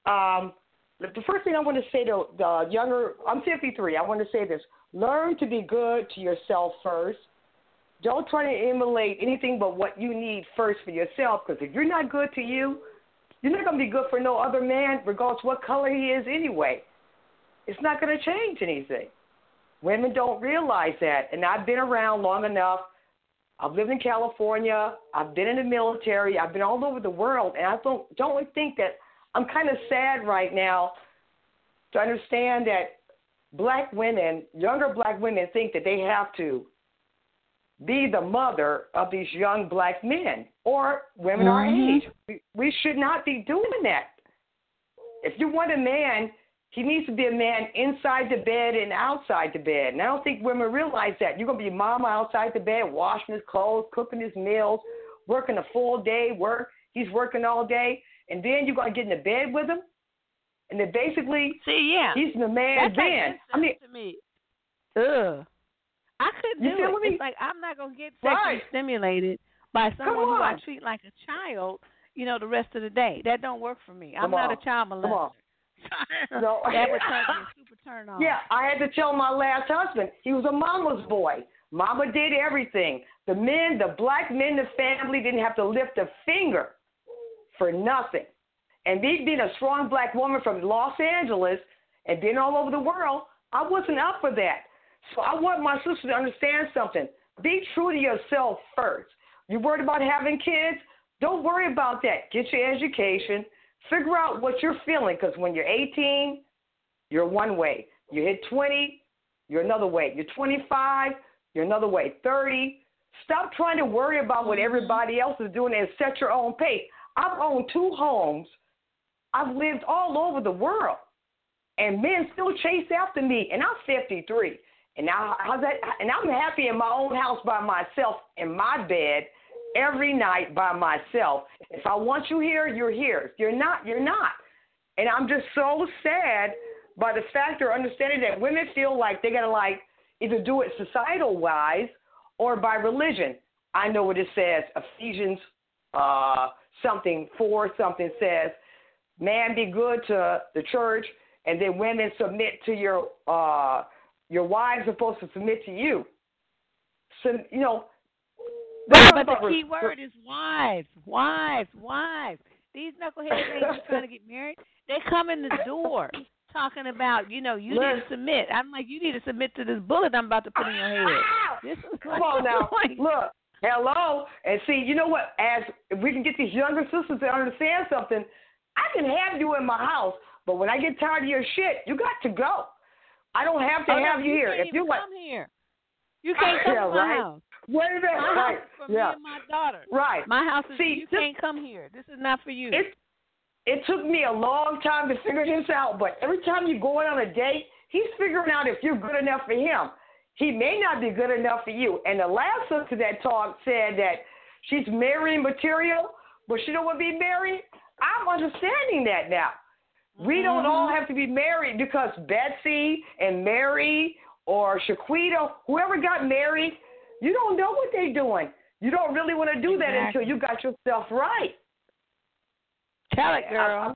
The first thing I want to say to the younger, I'm 53, I want to say this. Learn to be good to yourself first. Don't try to emulate anything but what you need first for yourself, because if you're not good to you, you're not going to be good for no other man, regardless what color he is anyway. It's not going to change anything. Women don't realize that, and I've been around long enough. I've lived in California. I've been in the military. I've been all over the world, and I don't think that I'm kind of sad right now to understand that black women, younger black women, think that they have to be the mother of these young black men or women our age. We should not be doing that. If you want a man, he needs to be a man inside the bed and outside the bed. And I don't think women realize that. You're going to be mama outside the bed, washing his clothes, cooking his meals, working a full day, he's working all day, and then you're going to get in the bed with him? And then basically, he's the man then. I mean, to me. Ugh. I couldn't do it. It's like I'm not going to get sexually stimulated by someone who I treat like a child, the rest of the day. That don't work for me. I'm not a child molester. No. That would turn me a super turn on. Yeah, I had to tell my last husband, he was a mama's boy. Mama did everything. The black men in the family didn't have to lift a finger for nothing. And me being a strong black woman from Los Angeles and being all over the world, I wasn't up for that. So I want my sister to understand something. Be true to yourself first. You're worried about having kids? Don't worry about that. Get your education. Figure out what you're feeling, because when you're 18, you're one way. You hit 20, you're another way. You're 25, you're another way. 30, stop trying to worry about what everybody else is doing and set your own pace. I've owned 2 homes. I've lived all over the world, and men still chase after me, and I'm 53. And now, and I'm happy in my own house by myself in my bed every night by myself. If I want you here, you're here. If you're not, you're not. And I'm just so sad by the fact or understanding that women feel like they got to like either do it societal wise or by religion. I know what it says. Ephesians something 4 something says, man, be good to the church, and then women submit to your wives are supposed to submit to you. So, you know. Right, but the key word is wives. These knuckleheads ain't just trying to get married. They come in the door talking about, you need to submit. I'm like, you need to submit to this bullet I'm about to put in your head. Come on now. Look, hello. And see, you know what? As if we can get these younger sisters to understand something, I can have you in my house, but when I get tired of your shit, you got to go. I don't have to have you here. If you come here. You can't come to my house. Wait a minute. My house is for me and my daughter. Right. My house is you can't come here. This is not for you. It took me a long time to figure this out, but every time you're going on a date, he's figuring out if you're good enough for him. He may not be good enough for you. And the last sister that talked said that she's marrying material, but she don't want to be married. I'm understanding that now. We don't all have to be married because Betsy and Mary or Shaquita, whoever got married, you don't know what they're doing. You don't really want to do that until you got yourself right. Tell it, girl.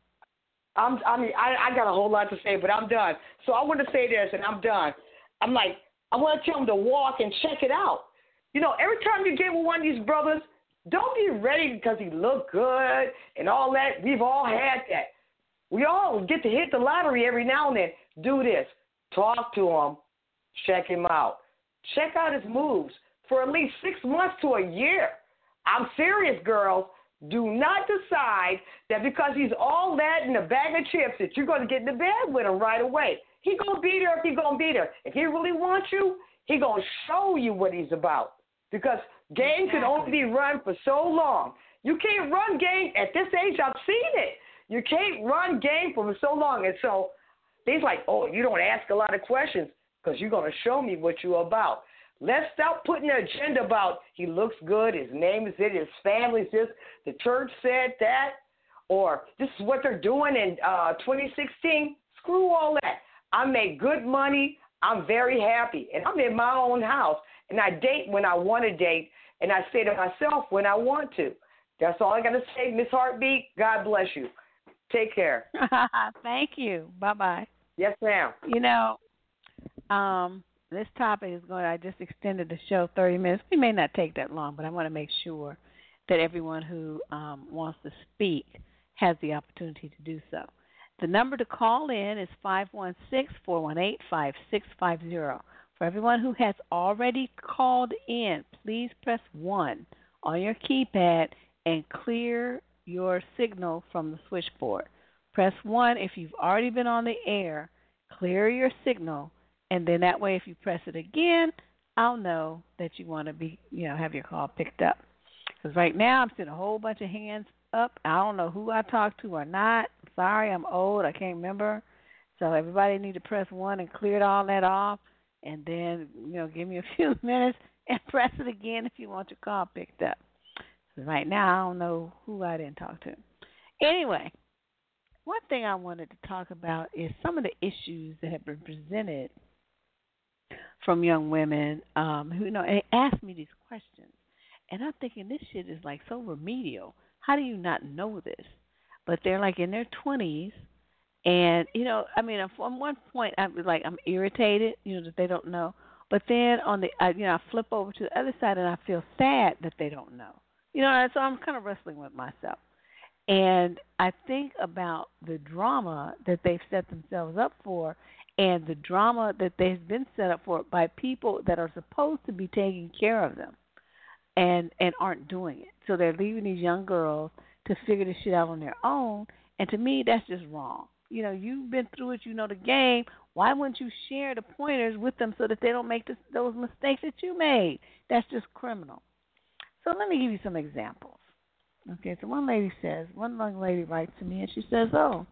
I got a whole lot to say, but I'm done. So I want to say this, and I'm done. I'm like, I want to tell them to walk and check it out. Every time you get with one of these brothers, don't be ready because he look good and all that. We've all had that. We all get to hit the lottery every now and then. Do this. Talk to him. Check him out. Check out his moves for at least 6 months to a year. I'm serious, girls. Do not decide that because he's all that in a bag of chips that you're going to get in the bed with him right away. He going to beat her if he going to beat her. If he really wants you, he going to show you what he's about. Because game can only be run for so long. You can't run game at this age. I've seen it. You can't run game for so long. And so he's like, oh, you don't ask a lot of questions because you're going to show me what you're about. Let's stop putting an agenda about he looks good, his name is it, his family's this, the church said that, or this is what they're doing in 2016. Screw all that. I make good money. I'm very happy. And I'm in my own house. And I date when I want to date. And I say to myself when I want to. That's all I got to say, Miss Heartbeat. God bless you. Take care. Thank you. Bye-bye. Yes, ma'am. This topic is I just extended the show 30 minutes. We may not take that long, but I want to make sure that everyone who wants to speak has the opportunity to do so. The number to call in is 516-418-5650. For everyone who has already called in, please press 1 on your keypad and clear your signal from the switchboard. Press 1 if you've already been on the air, clear your signal, and then that way if you press it again, I'll know that you want to be, have your call picked up. Because right now I'm seeing a whole bunch of hands up. I don't know who I talked to or not. Sorry, I'm old. I can't remember. So everybody need to press 1 and clear all that off. And then, give me a few minutes and press it again if you want your call picked up. So right now, I don't know who I didn't talk to. Anyway, one thing I wanted to talk about is some of the issues that have been presented from young women who, ask me these questions. And I'm thinking this shit is like so remedial. How do you not know this? But they're like in their 20s. And, from one point, I'm irritated, that they don't know. But then I flip over to the other side and I feel sad that they don't know. So I'm kind of wrestling with myself. And I think about the drama that they've set themselves up for and the drama that they've been set up for by people that are supposed to be taking care of them and aren't doing it. So they're leaving these young girls to figure this shit out on their own. And to me, that's just wrong. You've been through it, the game. Why wouldn't you share the pointers with them so that they don't make those mistakes that you made? That's just criminal. So let me give you some examples. Okay, so one young lady writes to me and she says,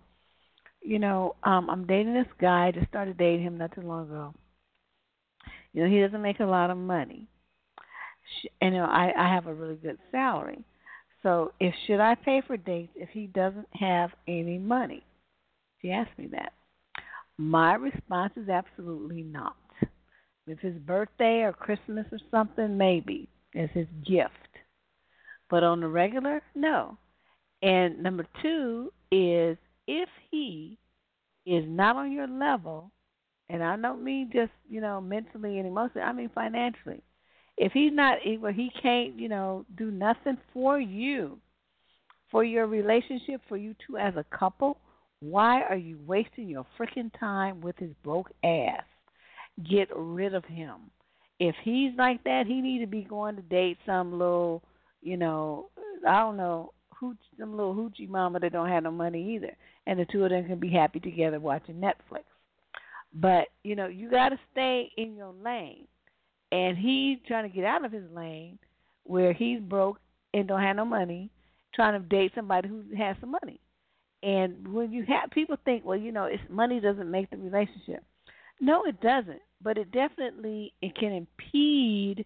I'm dating this guy. I just started dating him not too long ago. He doesn't make a lot of money. And, I have a really good salary. So should I pay for dates if he doesn't have any money? She asked me that. My response is absolutely not. If his birthday or Christmas or something, maybe as his gift. But on the regular, no. And number two is if he is not on your level, and I don't mean just, mentally and emotionally, I mean financially. If he's not where he can't, do nothing for you, for your relationship, for you two as a couple, why are you wasting your freaking time with his broke ass? Get rid of him. If he's like that, he need to be going to date some little, I don't know, some little hoochie mama that don't have no money either. And the two of them can be happy together watching Netflix. But, you got to stay in your lane. And he's trying to get out of his lane where he's broke and don't have no money, trying to date somebody who has some money. And when you have people think, well, it's money doesn't make the relationship. No, it doesn't. But it definitely can impede.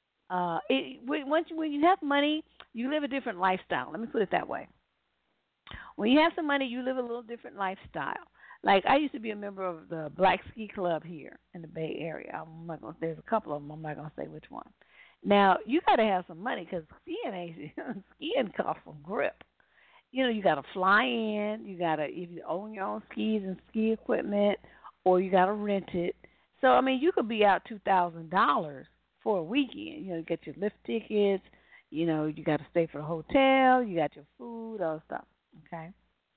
When you have money, you live a different lifestyle. Let me put it that way. When you have some money, you live a little different lifestyle. Like I used to be a member of the Black Ski Club here in the Bay Area. There's a couple of them. I'm not gonna say which one. Now you got to have some money because skiing costs a grip. You got to fly in. You got to either own your own skis and ski equipment, or you got to rent it. So I mean, you could be out $2,000 for a weekend. You get your lift tickets. You got to stay for the hotel. You got your food, all that stuff. Okay,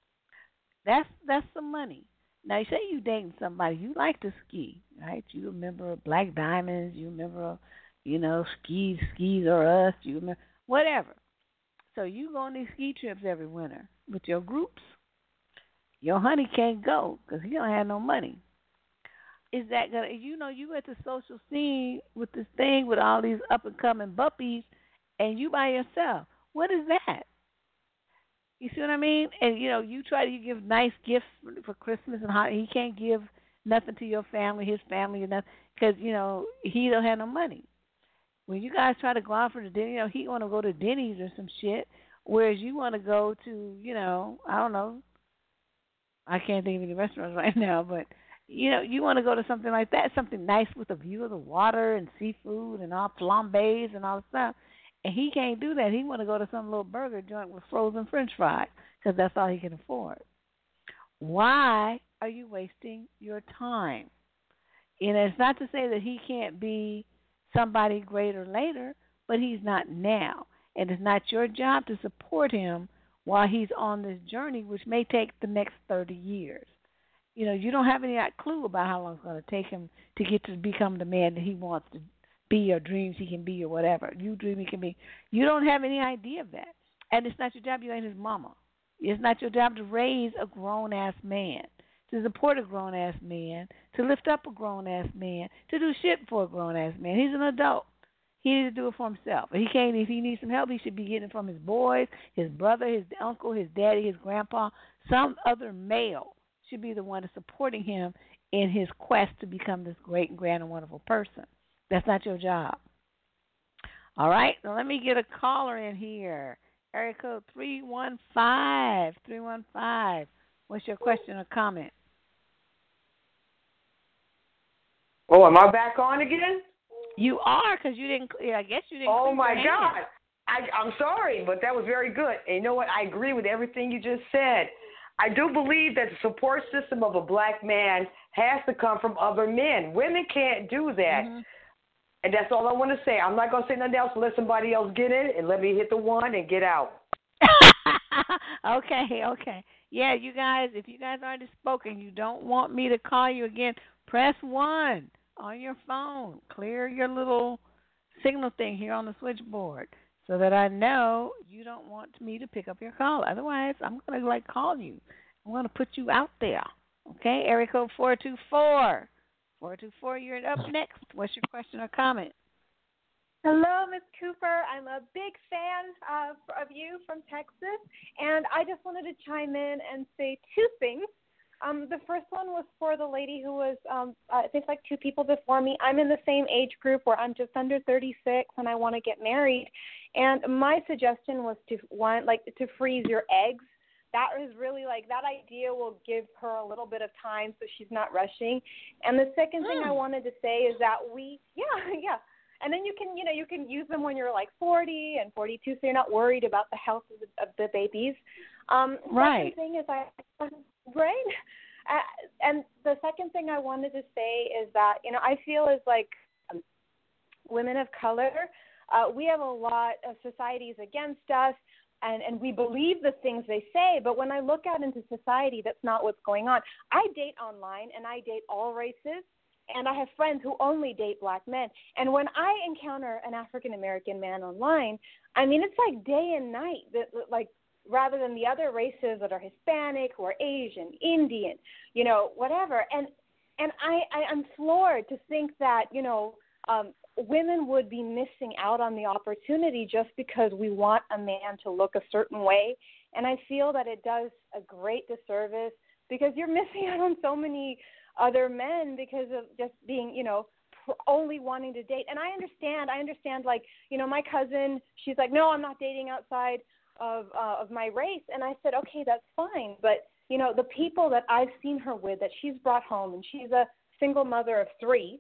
that's some money. Now, you say you dating somebody, you like to ski, right? You remember Black Diamonds, you remember, skis or us, you remember, whatever. So you go on these ski trips every winter with your groups. Your honey can't go because he don't have no money. Is that going to, you at the social scene with this thing with all these up-and-coming buppies and you by yourself. What is that? You see what I mean? And, you try to give nice gifts for Christmas and he can't give nothing to your family, his family, or nothing, because, he don't have no money. When you guys try to go out for the dinner, he want to go to Denny's or some shit, whereas you want to go to, I don't know, I can't think of any restaurants right now, but, you want to go to something like that, something nice with a view of the water and seafood and all flambés and all that stuff. And he can't do that. He want to go to some little burger joint with frozen French fries because that's all he can afford. Why are you wasting your time? It's not to say that he can't be somebody greater later, but he's not now. And it's not your job to support him while he's on this journey, which may take the next 30 years. You don't have any clue about how long it's going to take him to get to become the man that he wants to be or dreams he can be or whatever. You dream he can be. You don't have any idea of that. And it's not your job. You ain't his mama. It's not your job to raise a grown-ass man, to support a grown-ass man, to lift up a grown-ass man, to do shit for a grown-ass man. He's an adult. He needs to do it for himself. If he needs some help, he should be getting it from his boys, his brother, his uncle, his daddy, his grandpa. Some other male should be the one that's supporting him in his quest to become this great and grand and wonderful person. That's not your job. All right, now let me get a caller in here. Area code 315. 315. What's your question or comment? Oh, am I back on again? You are, because you didn't. I guess you didn't. Oh my God! I'm sorry, but that was very good. And you know what? I agree with everything you just said. I do believe that the support system of a black man has to come from other men. Women can't do that. Mm-hmm. And that's all I want to say. I'm not going to say nothing else. Let somebody else get in and let me hit the one and get out. Okay. Yeah, you guys, if you guys already spoken, you don't want me to call you again, press 1 on your phone. Clear your little signal thing here on the switchboard so that I know you don't want me to pick up your call. Otherwise, I'm going to, call you. I'm going to put you out there. Okay, area code 424. 424, you're up next. What's your question or comment? Hello, Ms. Cooper. I'm a big fan of you from Texas, and I just wanted to chime in and say two things. The first one was for the lady who was, I think, 2 people before me. I'm in the same age group where I'm just under 36, and I want to get married. And my suggestion was to freeze your eggs that is really like, that idea will give her a little bit of time so she's not rushing. And the second thing I wanted to say is that yeah. And then you can use them when you're like 40 and 42, so you're not worried about the health of the babies. Right. Second thing is right? And the second thing I wanted to say is that, I feel is like women of color, we have a lot of societies against us, and we believe the things they say, but when I look out into society, that's not what's going on. I date online, and I date all races, and I have friends who only date black men. And when I encounter an African-American man online, I mean, it's like day and night, like, rather than the other races that are Hispanic, who are Asian, Indian, whatever. And I'm floored to think that, women would be missing out on the opportunity just because we want a man to look a certain way. And I feel that it does a great disservice because you're missing out on so many other men because of just being, only wanting to date. And I understand, like, my cousin, she's like, no, I'm not dating outside of my race. And I said, okay, that's fine. But, the people that I've seen her with, that she's brought home, and she's a single mother of 3,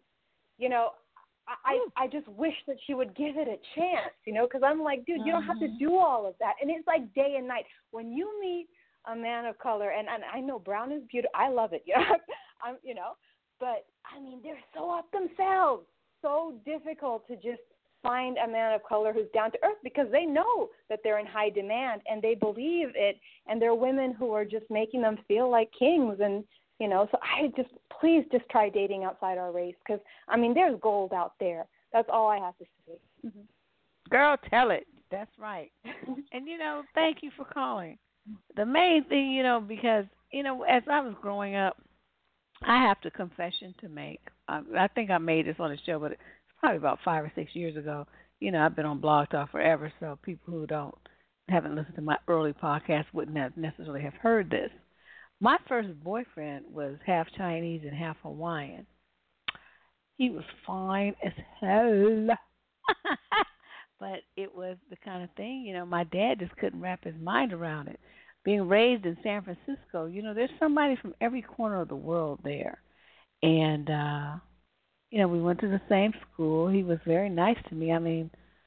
I just wish that she would give it a chance, because I'm like, dude, you don't have to do all of that. And it's like day and night. When you meet a man of color, and I know brown is beautiful. I love it, but I mean, they're so up themselves, so difficult to just find a man of color who's down to earth because they know that they're in high demand and they believe it, and they're women who are just making them feel like kings. And so please just try dating outside our race because, I mean, there's gold out there. That's all I have to say. Mm-hmm. Girl, tell it. That's right. And, thank you for calling. The main thing, because, as I was growing up, I have a confession to make. I think I made this on the show, but it's probably about 5 or 6 years ago. I've been on Blog Talk forever, so people who haven't listened to my early podcast wouldn't necessarily have heard this. My first boyfriend was half Chinese and half Hawaiian. He was fine as hell. But it was the kind of thing, my dad just couldn't wrap his mind around it. Being raised in San Francisco, there's somebody from every corner of the world there. And, we went to the same school. He was very nice to me. I mean,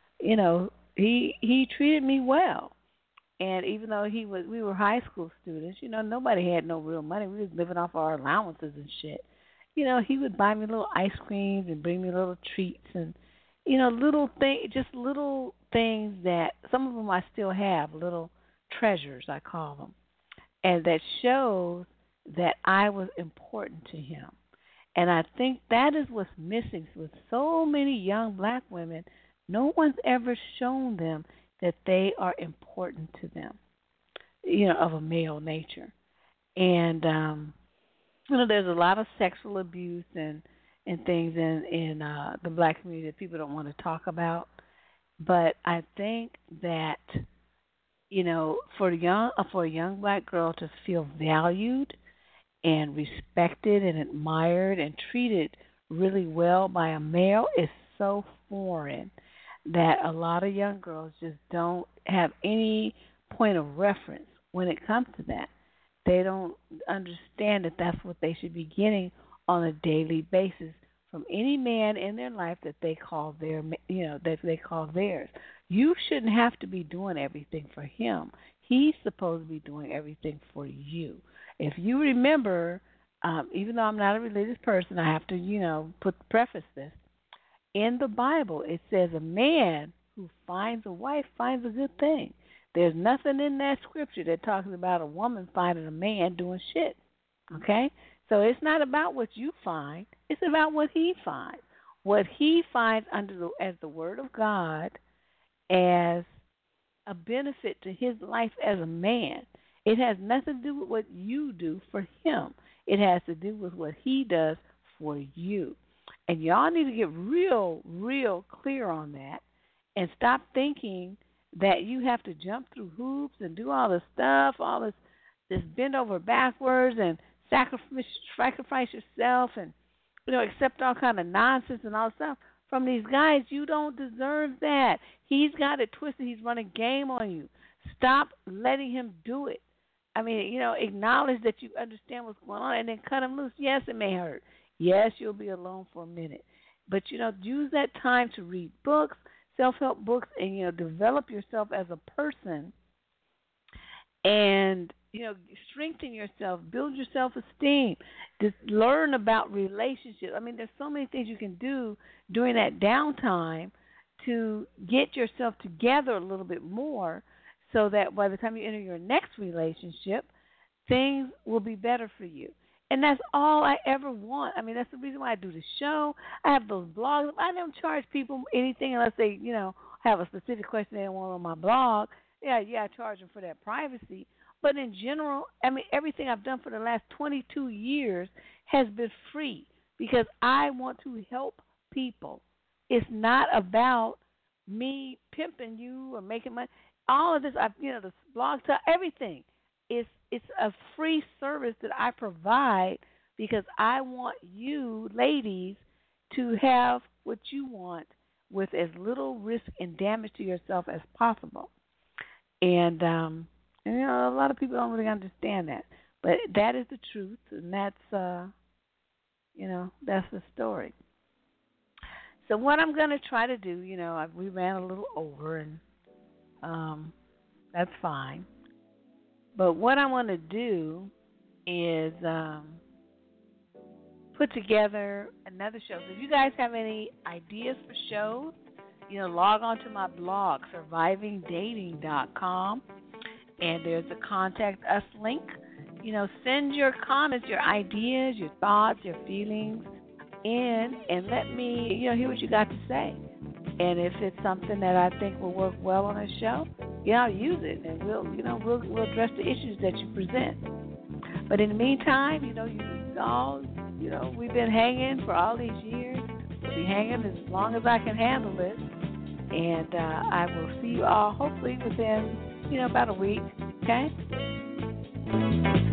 he treated me well. And even though we were high school students, nobody had no real money. We was living off our allowances and shit. He would buy me little ice creams and bring me little treats and, little things that some of them I still have, little treasures, I call them. And that shows that I was important to him. And I think that is what's missing with so many young black women. No one's ever shown them that they are important to them, of a male nature. And, there's a lot of sexual abuse and things in the black community that people don't want to talk about. But I think that, for a young black girl to feel valued and respected and admired and treated really well by a male is so foreign that a lot of young girls just don't have any point of reference when it comes to that. They don't understand that that's what they should be getting on a daily basis from any man in their life that they call that they call theirs. You shouldn't have to be doing everything for him. He's supposed to be doing everything for you. If you remember, even though I'm not a religious person, I have to, preface this. In the Bible, it says a man who finds a wife finds a good thing. There's nothing in that scripture that talks about a woman finding a man doing shit. Okay? So it's not about what you find. It's about what he finds. What he finds as the word of God as a benefit to his life as a man. It has nothing to do with what you do for him. It has to do with what he does for you. And y'all need to get real, real clear on that and stop thinking that you have to jump through hoops and do all this stuff, all this bend over backwards and sacrifice yourself and, accept all kind of nonsense and all stuff from these guys. You don't deserve that. He's got it twisted. He's running game on you. Stop letting him do it. I mean, acknowledge that you understand what's going on and then cut them loose. Yes, it may hurt. Yes, you'll be alone for a minute. But, use that time to read books, self-help books, and, develop yourself as a person and, strengthen yourself, build your self-esteem, just learn about relationships. I mean, there's so many things you can do during that downtime to get yourself together a little bit more so that by the time you enter your next relationship, things will be better for you. And that's all I ever want. I mean, that's the reason why I do the show. I have those blogs. I don't charge people anything unless they, have a specific question they want on my blog. Yeah, I charge them for that privacy. But in general, I mean, everything I've done for the last 22 years has been free because I want to help people. It's not about me pimping you or making money. All of this, the blog talk, everything. It's a free service that I provide because I want you, ladies, to have what you want with as little risk and damage to yourself as possible. And a lot of people don't really understand that. But that is the truth, and that's, that's the story. So what I'm going to try to do, we ran a little over, and that's fine. But what I want to do is put together another show. So if you guys have any ideas for shows, log on to my blog, survivingdating.com, and there's a Contact Us link. Send your comments, your ideas, your thoughts, your feelings in, and let me, hear what you got to say. And if it's something that I think will work well on a show, I'll use it, and we'll address the issues that you present. But in the meantime, you all, we've been hanging for all these years. We'll be hanging as long as I can handle it. And I will see you all hopefully within, about a week. Okay?